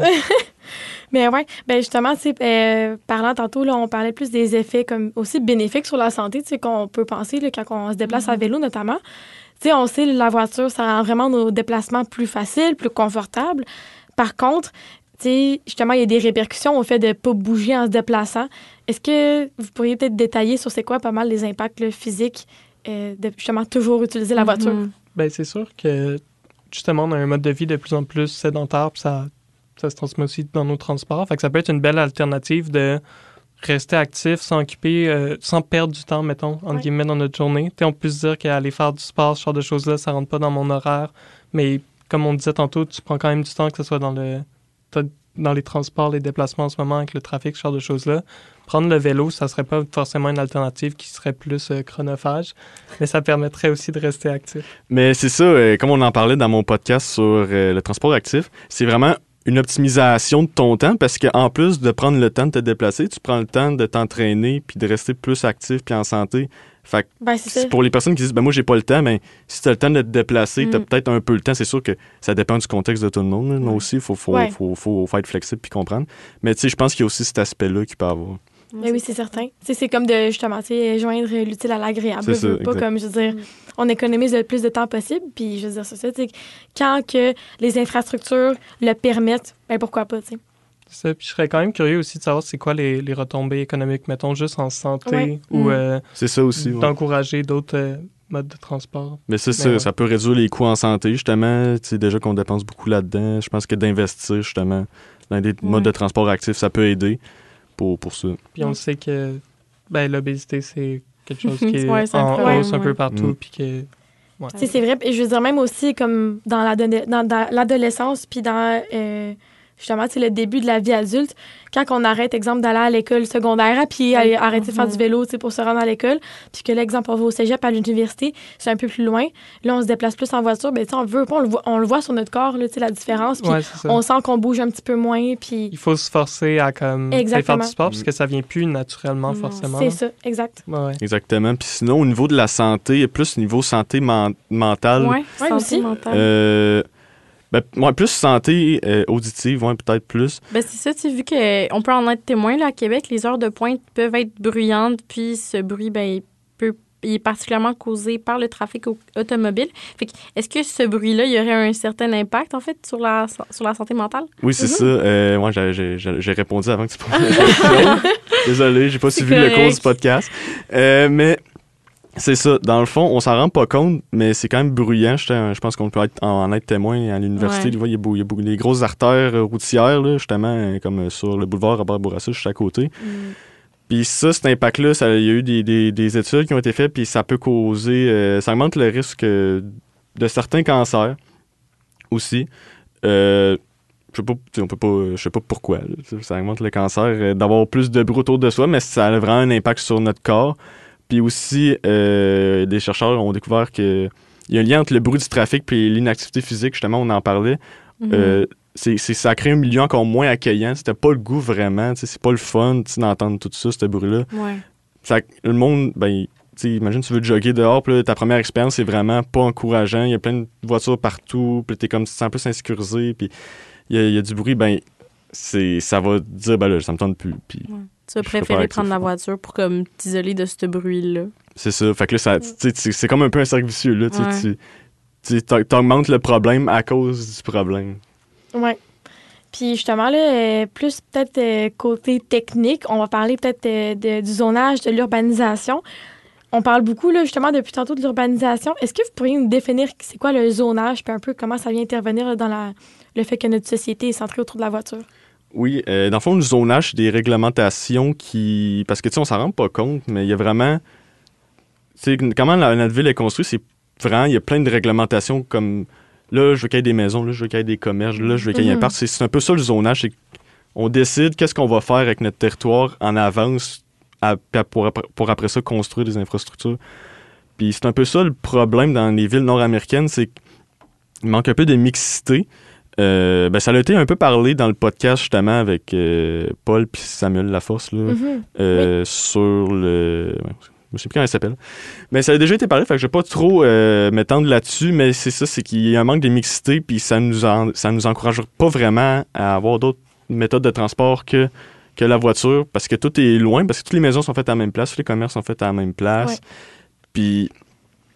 Mais ouais, ben justement, tu sais, euh, parlant tantôt, là, on parlait plus des effets comme aussi bénéfiques sur la santé, tu sais, qu'on peut penser là, quand on se déplace à vélo, notamment. Tu sais, on sait, la voiture, ça rend vraiment nos déplacements plus faciles, plus confortables. Par contre, tu sais, justement, il y a des répercussions au fait de ne pas bouger en se déplaçant. Est-ce que vous pourriez peut-être détailler sur c'est quoi pas mal les impacts là, physiques euh, de justement toujours utiliser la voiture? Mm-hmm. Bien, c'est sûr que justement, on a un mode de vie de plus en plus sédentaire, puis ça, ça se transmet aussi dans nos transports. Fait que ça peut être une belle alternative de rester actif, sans occuper, euh, sans perdre du temps, mettons, entre ouais. guillemets, dans notre journée. T'sais, on peut se dire qu'aller faire du sport, ce genre de choses-là, ça rentre pas dans mon horaire. Mais comme on disait tantôt, tu prends quand même du temps, que ce soit dans le dans les transports, les déplacements en ce moment, avec le trafic, ce genre de choses-là. Prendre le vélo, ça serait pas forcément une alternative qui serait plus euh, chronophage, mais ça permettrait aussi de rester actif. Mais c'est ça, euh, comme on en parlait dans mon podcast sur euh, le transport actif, c'est vraiment une optimisation de ton temps parce qu'en plus de prendre le temps de te déplacer, tu prends le temps de t'entraîner puis de rester plus actif puis en santé. Fait que ben, c'est ça. pour les personnes qui disent ben moi j'ai pas le temps, mais si tu as le temps de te déplacer, Mm. tu as peut-être un peu le temps. C'est sûr que ça dépend du contexte de tout le monde. Là. Nous Ouais. aussi, il faut, faut, Ouais. faut, faut, faut être flexible puis comprendre. Mais tu sais, je pense qu'il y a aussi cet aspect-là qu'il peut avoir. Ben oui, c'est certain. Tu sais, c'est comme de, justement, tu sais, joindre l'utile à l'agréable. C'est Je veux ça, pas exact. comme, je veux dire, on économise le plus de temps possible, puis je veux dire, c'est ça, tu sais, quand que les infrastructures le permettent, ben pourquoi pas, tu sais. C'est ça. Puis je serais quand même curieux aussi de savoir c'est quoi les, les retombées économiques, mettons, juste en santé Ouais. ou Mm. euh, C'est ça aussi. Ouais. d'encourager d'autres euh, modes de transport. Mais c'est ça, ouais. ça peut réduire les coûts en santé, justement. Tu sais, déjà qu'on dépense beaucoup là-dedans. Je pense que d'investir, justement, dans des Ouais. modes de transport actifs, ça peut aider pour, pour ça. Puis on le sait que ben, l'obésité, c'est quelque chose qui est Ouais, c'est un en problème, hausse un ouais. peu partout. Mm. Puis que, ouais. Tu sais, c'est vrai. Et je veux dire, même aussi, comme dans l'adone- dans, dans l'adolescence, puis dans, euh, justement, tu sais, le début de la vie adulte, quand on arrête, exemple, d'aller à l'école secondaire, à puis aller arrêter de faire du vélo, tu sais, pour se rendre à l'école, puis que l'exemple, on va au cégep, à l'université, c'est un peu plus loin. Là, on se déplace plus en voiture. Ben, tu sais, on veut pas, on le voit, on le voit sur notre corps, là, tu sais, la différence. Puis Ouais, c'est ça. on sent qu'on bouge un petit peu moins, puis Il faut se forcer à comme aller faire Exactement. du sport parce que ça vient plus naturellement Non, forcément. c'est là. ça, exact. Ouais, ouais. Exactement. Puis sinon, au niveau de la santé, plus au niveau santé men- mentale, Ouais, Ouais, santé aussi. mentale. euh, ben, ouais, plus santé euh, auditive, ouais, peut-être plus. Ben c'est ça, tu sais, vu qu'on peut en être témoin là, à Québec, les heures de pointe peuvent être bruyantes, puis ce bruit, ben, il, peut, il est particulièrement causé par le trafic au- automobile. Fait que, est-ce que ce bruit-là, il y aurait un certain impact, en fait, sur la, sur la santé mentale? Oui, c'est Mhm. ça. Euh, moi, j'ai, j'ai, j'ai j'ai répondu avant que tu poses la question. Désolé, j'ai pas C'est suivi le correct. cours du podcast. Euh, mais c'est ça. Dans le fond, on s'en rend pas compte, mais c'est quand même bruyant. Je, je pense qu'on peut être, en être témoin à l'université. Ouais. Tu vois, il y a, beau- il y a beau- les grosses artères euh, routières, là, justement, euh, comme euh, sur le boulevard Robert Bourassa, juste à côté. Puis ça, cet impact-là, ça- il y a eu des, des, des études qui ont été faites, puis ça peut causer... euh, ça augmente le risque euh, de certains cancers aussi. Euh, je sais pas, tu sais, on peut pas, je sais pas pourquoi. Là, ça, ça augmente le cancer, euh, d'avoir plus de bruit autour de soi, mais ça a vraiment un impact sur notre corps. Puis aussi, euh, des chercheurs ont découvert qu'il y a un lien entre le bruit du trafic et l'inactivité physique. Justement, on en parlait. Mhm. Euh, c'est, c'est, ça crée un milieu encore moins accueillant. C'était pas le goût vraiment. tu sais, C'est pas le fun tu sais, d'entendre tout ça, ce bruit-là. Ouais. Ça, le monde, ben, tu sais, imagine, tu veux jogger dehors, puis là, ta première expérience, c'est vraiment pas encourageant. Il y a plein de voitures partout, puis t'es comme, tu te sens plus insécurisé, puis il y a, il y a du bruit, ben, c'est, ça va te dire, ben là, ça me tente plus. Puis Tu vas Je préfère préférer actif. prendre la voiture pour comme t'isoler de ce bruit-là. c'est ça. Fait que là, ça, tu sais, tu- c'est comme un peu un cercle vicieux, là. tu sais, Ouais. Tu tu sais, t'aug- t'augmentes le problème à cause du problème. Ouais. Puis justement, là, euh, plus peut-être euh, côté technique, on va parler peut-être euh, de- du zonage, de l'urbanisation. On parle beaucoup, là, justement, depuis tantôt de l'urbanisation. Est-ce que vous pourriez nous définir c'est quoi le zonage, puis un peu comment ça vient intervenir là, dans la, le fait que notre société est centrée autour de la voiture? Oui, euh, dans le fond, le zonage, c'est des réglementations qui... Parce que, tu sais, on s'en rend pas compte, mais il y a vraiment... Tu sais, comment la- notre ville est construite, c'est vraiment... Il y a plein de réglementations comme... Là, je veux qu'il y ait des maisons, là, je veux qu'il y ait des commerces, là, je veux qu'il y ait un Mhm. parc. C'est, c'est un peu ça, le zonage. C'est qu'on décide qu'est-ce qu'on va faire avec notre territoire en avance à- pour, après- pour après ça construire des infrastructures. Puis c'est un peu ça le problème dans les villes nord-américaines, c'est qu'il manque un peu de mixité. Euh, ben, ça a été un peu parlé dans le podcast justement avec euh, Paul puis Samuel Laforce là, Mhm. euh, sur le... ouais, je sais plus comment elle s'appelle. Mais ça a déjà été parlé, fait que je vais pas trop euh, m'étendre là-dessus, mais c'est ça, c'est qu'il y a un manque de mixité, puis ça nous en- ça nous encourage pas vraiment à avoir d'autres méthodes de transport que, que la voiture, parce que tout est loin, parce que toutes les maisons sont faites à la même place, tous les commerces sont faits à la même place. Ouais. Puis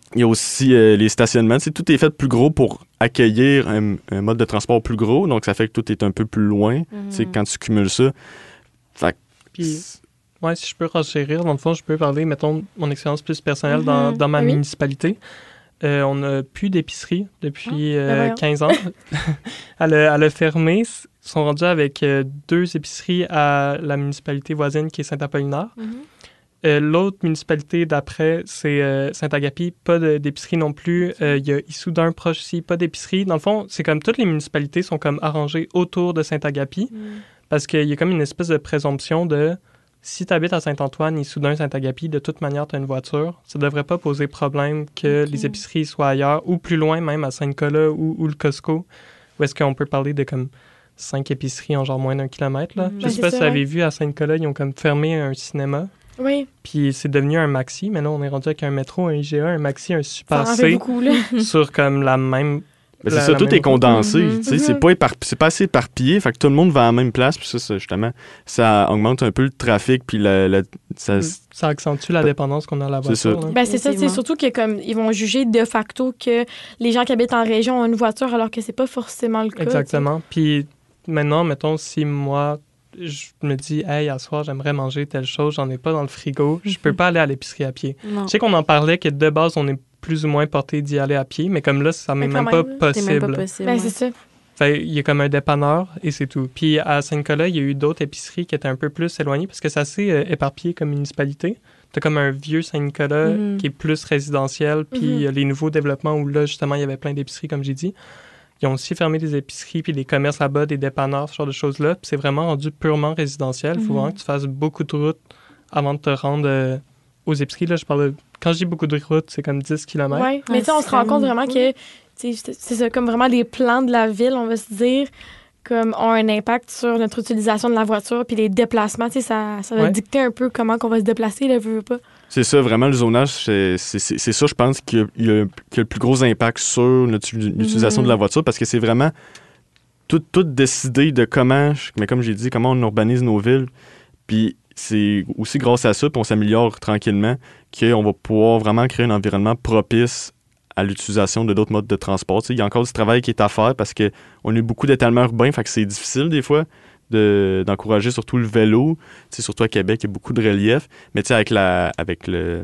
Il y a aussi euh, les stationnements. T'sais, tout est fait plus gros pour accueillir un, un mode de transport plus gros. Donc, ça fait que tout est un peu plus loin. Mm-hmm. Quand tu cumules ça. Fait que, Puis, ouais, si je peux renchérir, dans le fond, je peux parler, mettons, mon expérience plus personnelle mm-hmm. dans, dans ma oui. municipalité. Euh, on n'a plus d'épicerie depuis oh, euh, quinze ans. elle, a, elle a fermé. Ils sont rendus avec euh, deux épiceries à la municipalité voisine qui est Saint-Apollinaire. Mm-hmm. Euh, l'autre municipalité d'après, c'est euh, Saint-Agapi. Pas de, d'épicerie non plus. Il euh, y a Issoudun proche ici, pas d'épicerie. Dans le fond, c'est comme toutes les municipalités sont comme arrangées autour de Saint-Agapi mm. parce qu'il y a comme une espèce de présomption de si tu habites à Saint-Antoine, Issoudun, Saint-Agapi, de toute manière, tu as une voiture. Ça ne devrait pas poser problème que okay. les épiceries soient ailleurs ou plus loin, même à Saint-Nicolas ou, ou le Costco, où est-ce qu'on peut parler de comme cinq épiceries en genre moins d'un kilomètre. Là. Mm. Je ne sais pas si vous avez vu, à Saint-Nicolas, ils ont comme fermé un cinéma. Oui. Puis c'est devenu un maxi. Mais là, on est rendu avec un métro, un I G A, un maxi, un Super C. Ça beaucoup, là. Sur comme la même... Ben c'est la, ça, la tout est condensé. Mm-hmm. Mm-hmm. C'est, pas épar- c'est pas assez éparpillé. Fait que tout le monde va à la même place. Puis ça, ça, justement, ça augmente un peu le trafic. Puis la, la, ça, ça accentue la dépendance qu'on a à la voiture. C'est ça. Ben, c'est ça. C'est surtout que comme ils vont juger de facto que les gens qui habitent en région ont une voiture alors que c'est pas forcément le cas. Exactement. Puis maintenant, mettons, si moi, je me dis, hey, à soir, j'aimerais manger telle chose, j'en ai pas dans le frigo, je peux pas aller à l'épicerie à pied. Non. Je sais qu'on en parlait que de base, on est plus ou moins porté d'y aller à pied, mais comme là, ça m'est même, même pas possible. C'est même pas possible. Ben, c'est ça. Fait, il y a comme un dépanneur et c'est tout. Puis à Saint-Nicolas, il y a eu d'autres épiceries qui étaient un peu plus éloignées parce que c'est assez euh, éparpillé comme municipalité. T'as comme un vieux Saint-Nicolas mm-hmm. qui est plus résidentiel, puis il mm-hmm. y a les nouveaux développements où là, justement, il y avait plein d'épiceries, comme j'ai dit. Ils ont aussi fermé des épiceries puis des commerces là-bas, des dépanneurs, ce genre de choses-là. Puis c'est vraiment rendu purement résidentiel. Il faut mm-hmm. vraiment que tu fasses beaucoup de routes avant de te rendre euh, aux épiceries. Là, je parle de... Quand je dis beaucoup de routes, c'est comme dix kilomètres. Oui, mais tu sais, on se rend compte vraiment que c'est ça, comme vraiment les plans de la ville, on va se dire, comme ont un impact sur notre utilisation de la voiture puis les déplacements. Tu sais, ça, ça va ouais. dicter un peu comment on va se déplacer, là, veux, veux pas. C'est ça, vraiment, le zonage, c'est, c'est, c'est, c'est ça, je pense, qui a, qui a le plus gros impact sur notre, l'utilisation mm-hmm. de la voiture parce que c'est vraiment tout, tout décidé de comment, mais comme j'ai dit, comment on urbanise nos villes. Puis c'est aussi grâce à ça, puis on s'améliore tranquillement, qu'on va pouvoir vraiment créer un environnement propice à l'utilisation de d'autres modes de transport. Tu sais, il y a encore du travail qui est à faire parce qu'on a eu beaucoup d'étalements urbains, fait que c'est difficile des fois de, d'encourager surtout le vélo. Tu sais, surtout à Québec, il y a beaucoup de relief. Mais tu sais, avec, la, avec le,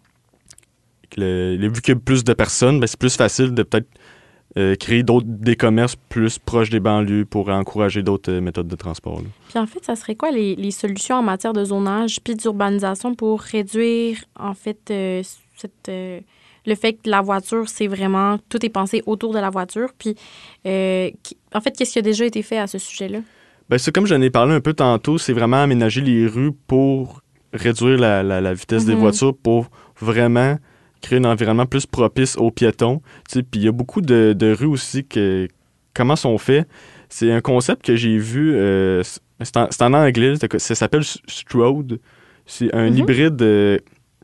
avec le, le... Vu qu'il y a plus de personnes, ben, c'est plus facile de peut-être euh, créer d'autres, des commerces plus proches des banlieues pour encourager d'autres euh, méthodes de transport. Là. Puis en fait, ça serait quoi les, les solutions en matière de zonage puis d'urbanisation pour réduire, en fait, euh, cette... Euh, le fait que la voiture, c'est vraiment... Tout est pensé autour de la voiture. Puis, euh, qui, en fait, qu'est-ce qui a déjà été fait à ce sujet-là? Bien, c'est comme j'en ai parlé un peu tantôt, c'est vraiment aménager les rues pour réduire la, la, la vitesse mm-hmm. des voitures, pour vraiment créer un environnement plus propice aux piétons. Tu sais, puis il y a beaucoup de, de rues aussi que... Comment sont faites? C'est un concept que j'ai vu... Euh, c'est, en, c'est en anglais. Ça s'appelle Strode. C'est un mm-hmm. hybride... Euh,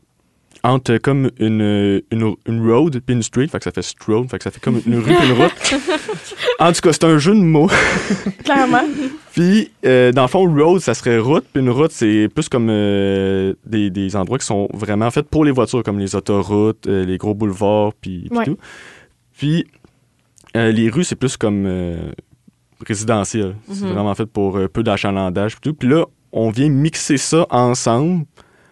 entre comme une, une, une road puis une street, fait que ça fait strode, fait que ça fait comme une rue puis une route. En tout cas, c'est un jeu de mots. Clairement. Puis, euh, dans le fond, road, ça serait route, puis une route, c'est plus comme euh, des, des endroits qui sont vraiment faits pour les voitures, comme les autoroutes, euh, les gros boulevards, puis ouais. tout. Puis, euh, les rues, c'est plus comme euh, résidentiel. Mm-hmm. C'est vraiment fait pour euh, peu d'achalandage, puis tout. Puis là, on vient mixer ça ensemble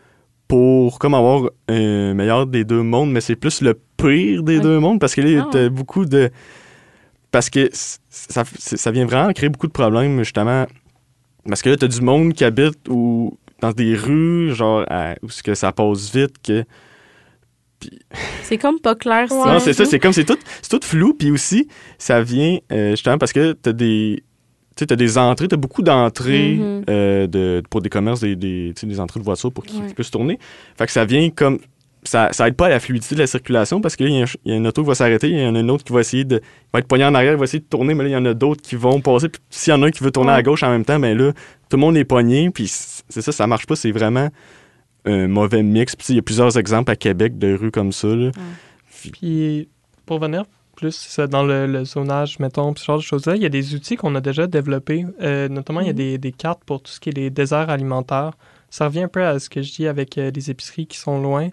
pour comme avoir un meilleur des deux mondes, mais c'est plus le pire des ouais. deux mondes, parce que là, il y a beaucoup de... Parce que ça, ça vient vraiment créer beaucoup de problèmes, justement, parce que là, t'as du monde qui habite ou dans des rues, genre, à, où que ça passe vite, que... Puis... C'est comme pas clair. Ouais. Non, c'est ça, c'est comme, c'est tout, c'est tout flou, puis aussi, ça vient, euh, justement, parce que t'as des... Tu sais, t'as des entrées, t'as beaucoup d'entrées mm-hmm. euh, de, pour des commerces, des, des, des entrées de voitures pour qu'ils ouais. puissent tourner. Fait que ça vient comme... Ça, ça aide pas à la fluidité de la circulation parce qu'il y, y a une auto qui va s'arrêter, il y en a une autre qui va essayer de... Il va être poigné en arrière, il va essayer de tourner, mais là, il y en a d'autres qui vont passer. Puis s'il y en a un qui veut tourner ouais. à gauche en même temps, ben là, tout le monde est poigné, puis c'est ça, ça marche pas. C'est vraiment un mauvais mix. Puis il y a plusieurs exemples à Québec de rues comme ça. Là. Ouais. Puis pour venir... plus ça, dans le, le zonage, mettons, ce genre de choses-là, il y a des outils qu'on a déjà développés. Euh, notamment, mm-hmm. il y a des, des cartes pour tout ce qui est les déserts alimentaires. Ça revient un peu à ce que je dis avec euh, les épiceries qui sont loin.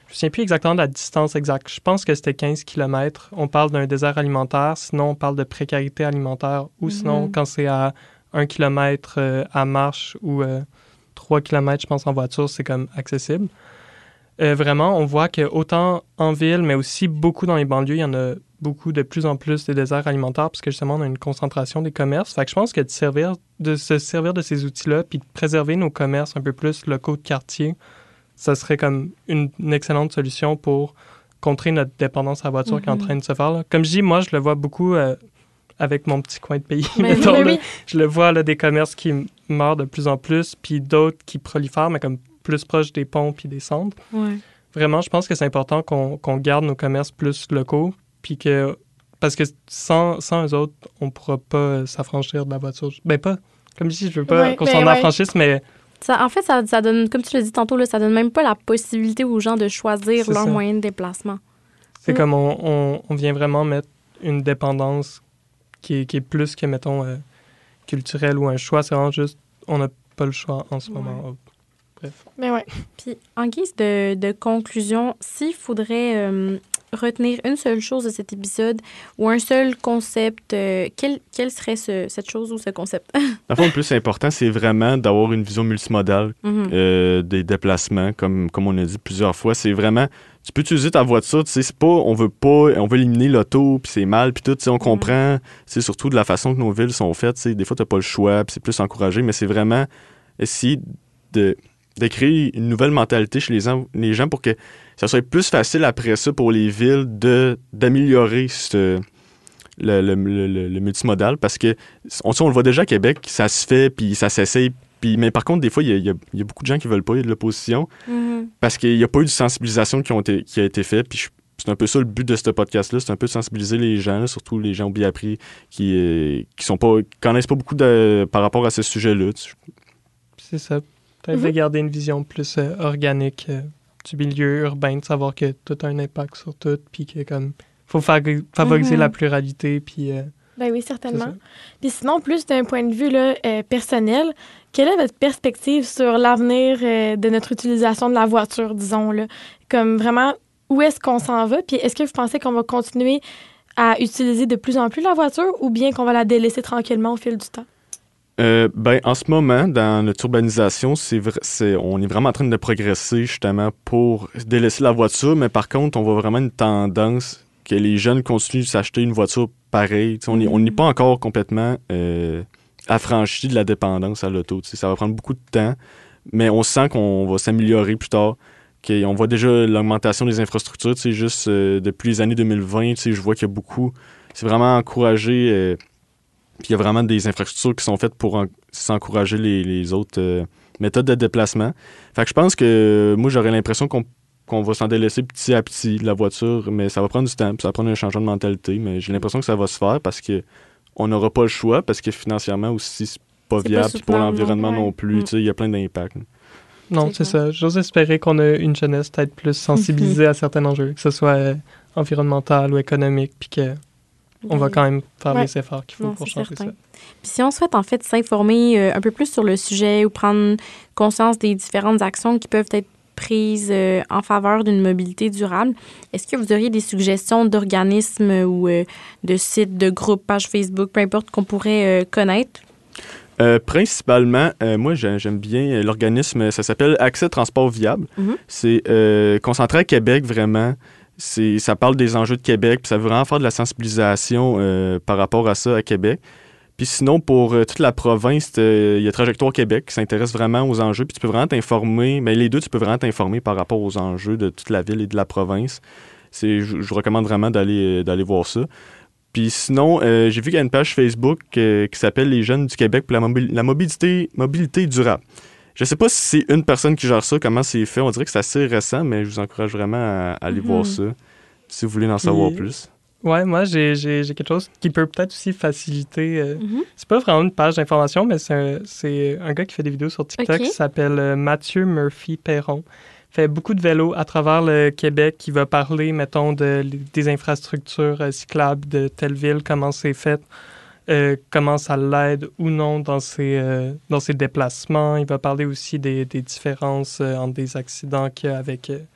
me souviens plus exactement de la distance exacte. Je pense que c'était quinze kilomètres. On parle d'un désert alimentaire, sinon on parle de précarité alimentaire, ou mm-hmm. sinon quand c'est à un kilomètre euh, à marche ou euh, trois kilomètres, je pense, en voiture, c'est comme accessible. Euh, vraiment, on voit que autant en ville, mais aussi beaucoup dans les banlieues, il y en a beaucoup de plus en plus des déserts alimentaires parce que justement, on a une concentration des commerces. Fait que je pense que de, servir, de se servir de ces outils-là puis de préserver nos commerces un peu plus locaux de quartier, ça serait comme une, une excellente solution pour contrer notre dépendance à la voiture mm-hmm. qui est en train de se faire. Là. Comme je dis, moi, je le vois beaucoup euh, avec mon petit coin de pays. Mais mettons, oui, là, oui. Je le vois, là, des commerces qui meurent de plus en plus, puis d'autres qui prolifèrent, mais comme plus proches des ponts puis des centres. Ouais. Vraiment, je pense que c'est important qu'on, qu'on garde nos commerces plus locaux, puis que... Parce que sans, sans eux autres, on ne pourra pas s'affranchir de la voiture. Ben pas... Comme je dis, je veux pas ouais, qu'on ben s'en ouais. affranchisse, mais... Ça, en fait, ça, ça donne, comme tu l'as dit tantôt, là, ça donne même pas la possibilité aux gens de choisir c'est leur ça. moyen de déplacement. C'est Mm. comme on, on, on vient vraiment mettre une dépendance qui est, qui est plus que, mettons, euh, culturelle ou un choix. C'est vraiment juste, on n'a pas le choix en ce Ouais. moment. Bref. Mais ouais. Puis, en guise de, de conclusion, s'il faudrait euh, retenir une seule chose de cet épisode ou un seul concept, euh, quel, quel serait ce, cette chose ou ce concept? La fois, le plus important, c'est vraiment d'avoir une vision multimodale Mm-hmm. euh, des déplacements, comme, comme on a dit plusieurs fois. C'est vraiment, tu peux utiliser ta voiture, tu sais, c'est pas, on veut pas, on veut éliminer l'auto, puis c'est mal, puis tout, tu sais, on comprend, c'est surtout de la façon que nos villes sont faites, tu sais, des fois, t'as pas le choix, puis c'est plus encouragé, mais c'est vraiment essayer de... de créer une nouvelle mentalité chez les gens, les gens pour que ça soit plus facile après ça pour les villes de, d'améliorer ce, le, le, le, le multimodal parce que on, on le voit déjà à Québec, ça se fait puis ça s'essaye. Puis, mais par contre, des fois, il y a, il y a, il y a beaucoup de gens qui veulent pas, il y a de l'opposition Mm-hmm. parce qu'il n'y a pas eu de sensibilisation qui, ont été, qui a été faite. Puis je, c'est un peu ça le but de ce podcast-là, c'est un peu de sensibiliser les gens, là, surtout les gens bien appris qui euh, qui sont pas qui connaissent pas beaucoup de, par rapport à ce sujet-là. C'est ça. Peut-être Mm-hmm. de garder une vision plus euh, organique euh, du milieu urbain, de savoir que tout a un impact sur tout, puis que comme faut fa- favoriser Mm-hmm. la pluralité, puis euh, Ben oui, c'est certainement. ça. Puis sinon, plus d'un point de vue là, euh, personnel, quelle est votre perspective sur l'avenir euh, de notre utilisation de la voiture, disons, là? Comme vraiment, où est-ce qu'on s'en va? Puis est-ce que vous pensez qu'on va continuer à utiliser de plus en plus la voiture ou bien qu'on va la délaisser tranquillement au fil du temps? Euh, ben, en ce moment, dans notre urbanisation, c'est vrai, c'est, on est vraiment en train de progresser justement pour délaisser la voiture, mais par contre, on voit vraiment une tendance que les jeunes continuent de s'acheter une voiture pareille. T'sais, on n'est on n'est pas encore complètement euh, affranchi de la dépendance à l'auto. T'sais, ça va prendre beaucoup de temps, mais on sent qu'on va s'améliorer plus tard. On voit déjà l'augmentation des infrastructures. Juste euh, depuis les années deux mille vingt, je vois qu'il y a beaucoup... C'est vraiment encouragé... Euh, Puis il y a vraiment des infrastructures qui sont faites pour en- s'encourager les, les autres euh, méthodes de déplacement. Fait que je pense que euh, moi, j'aurais l'impression qu'on, qu'on va s'en délaisser petit à petit de la voiture, mais ça va prendre du temps, puis ça va prendre un changement de mentalité. Mais j'ai l'impression que ça va se faire parce que on n'aura pas le choix, parce que financièrement aussi, c'est pas C'est viable. pas Puis pour soutenable, l'environnement non, non ouais. plus, Mm. tu sais, il y a plein d'impacts. non, C'est c'est clair. ça. J'ose espérer qu'on a une jeunesse peut-être plus sensibilisée à certains enjeux, que ce soit euh, environnemental ou économique, puis que on va quand même faire Ouais. les efforts qu'il faut Non, pour c'est changer certain. ça. Puis si on souhaite en fait s'informer euh, un peu plus sur le sujet ou prendre conscience des différentes actions qui peuvent être prises euh, en faveur d'une mobilité durable, est-ce que vous auriez des suggestions d'organismes ou euh, de sites, de groupes, pages Facebook, peu importe, qu'on pourrait euh, connaître? Euh, principalement, euh, moi, j'ai- j'aime bien euh, l'organisme, ça s'appelle Accès Transport Viable. Mhm. C'est euh, concentré à Québec, vraiment. C'est, ça parle des enjeux de Québec, puis ça veut vraiment faire de la sensibilisation euh, par rapport à ça à Québec. Puis sinon, pour euh, toute la province, euh, il y a Trajectoire Québec qui s'intéresse vraiment aux enjeux, puis tu peux vraiment t'informer, mais les deux, tu peux vraiment t'informer par rapport aux enjeux de toute la ville et de la province. C'est, je, je vous recommande vraiment d'aller, euh, d'aller voir ça. Puis sinon, euh, j'ai vu qu'il y a une page Facebook euh, qui s'appelle Les Jeunes du Québec pour la, mobi- la mobilité, mobilité durable. Je sais pas si c'est une personne qui gère ça, comment c'est fait. On dirait que c'est assez récent, mais je vous encourage vraiment à, à aller Mhm. voir ça, si vous voulez en savoir Puis- plus. Ouais, moi, j'ai, j'ai, j'ai quelque chose qui peut peut-être aussi faciliter. euh, Mhm. C'est pas vraiment une page d'information, mais c'est un, c'est un gars qui fait des vidéos sur TikTok Ok. qui s'appelle euh, Mathieu Murphy-Perron. Il fait beaucoup de vélo à travers le Québec. Il va parler, mettons, de, des infrastructures euh, cyclables de telle ville, comment c'est fait, euh, comment ça l'aide ou non dans ses, euh, dans ses déplacements. Il va parler aussi des, des différences euh, entre des accidents qu'il y a avec euh,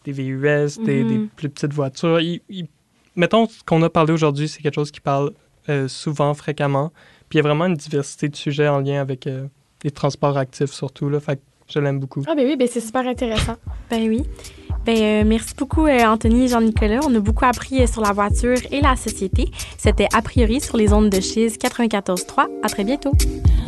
des V U S, des, Mhm. des plus petites voitures. Il- il- mettons, ce qu'on a parlé aujourd'hui, c'est quelque chose qui parle euh, souvent, fréquemment. Puis il y a vraiment une diversité de sujets en lien avec euh, les transports actifs, surtout. Là, fait que je l'aime beaucoup. Ah, ben oui, ben c'est super intéressant. Ben oui. Ben, euh, merci beaucoup, euh, Anthony et Jean-Nicolas. On a beaucoup appris euh, sur la voiture et la société. C'était A priori sur les ondes de Chiz quatre-vingt-quatorze trois. À très bientôt.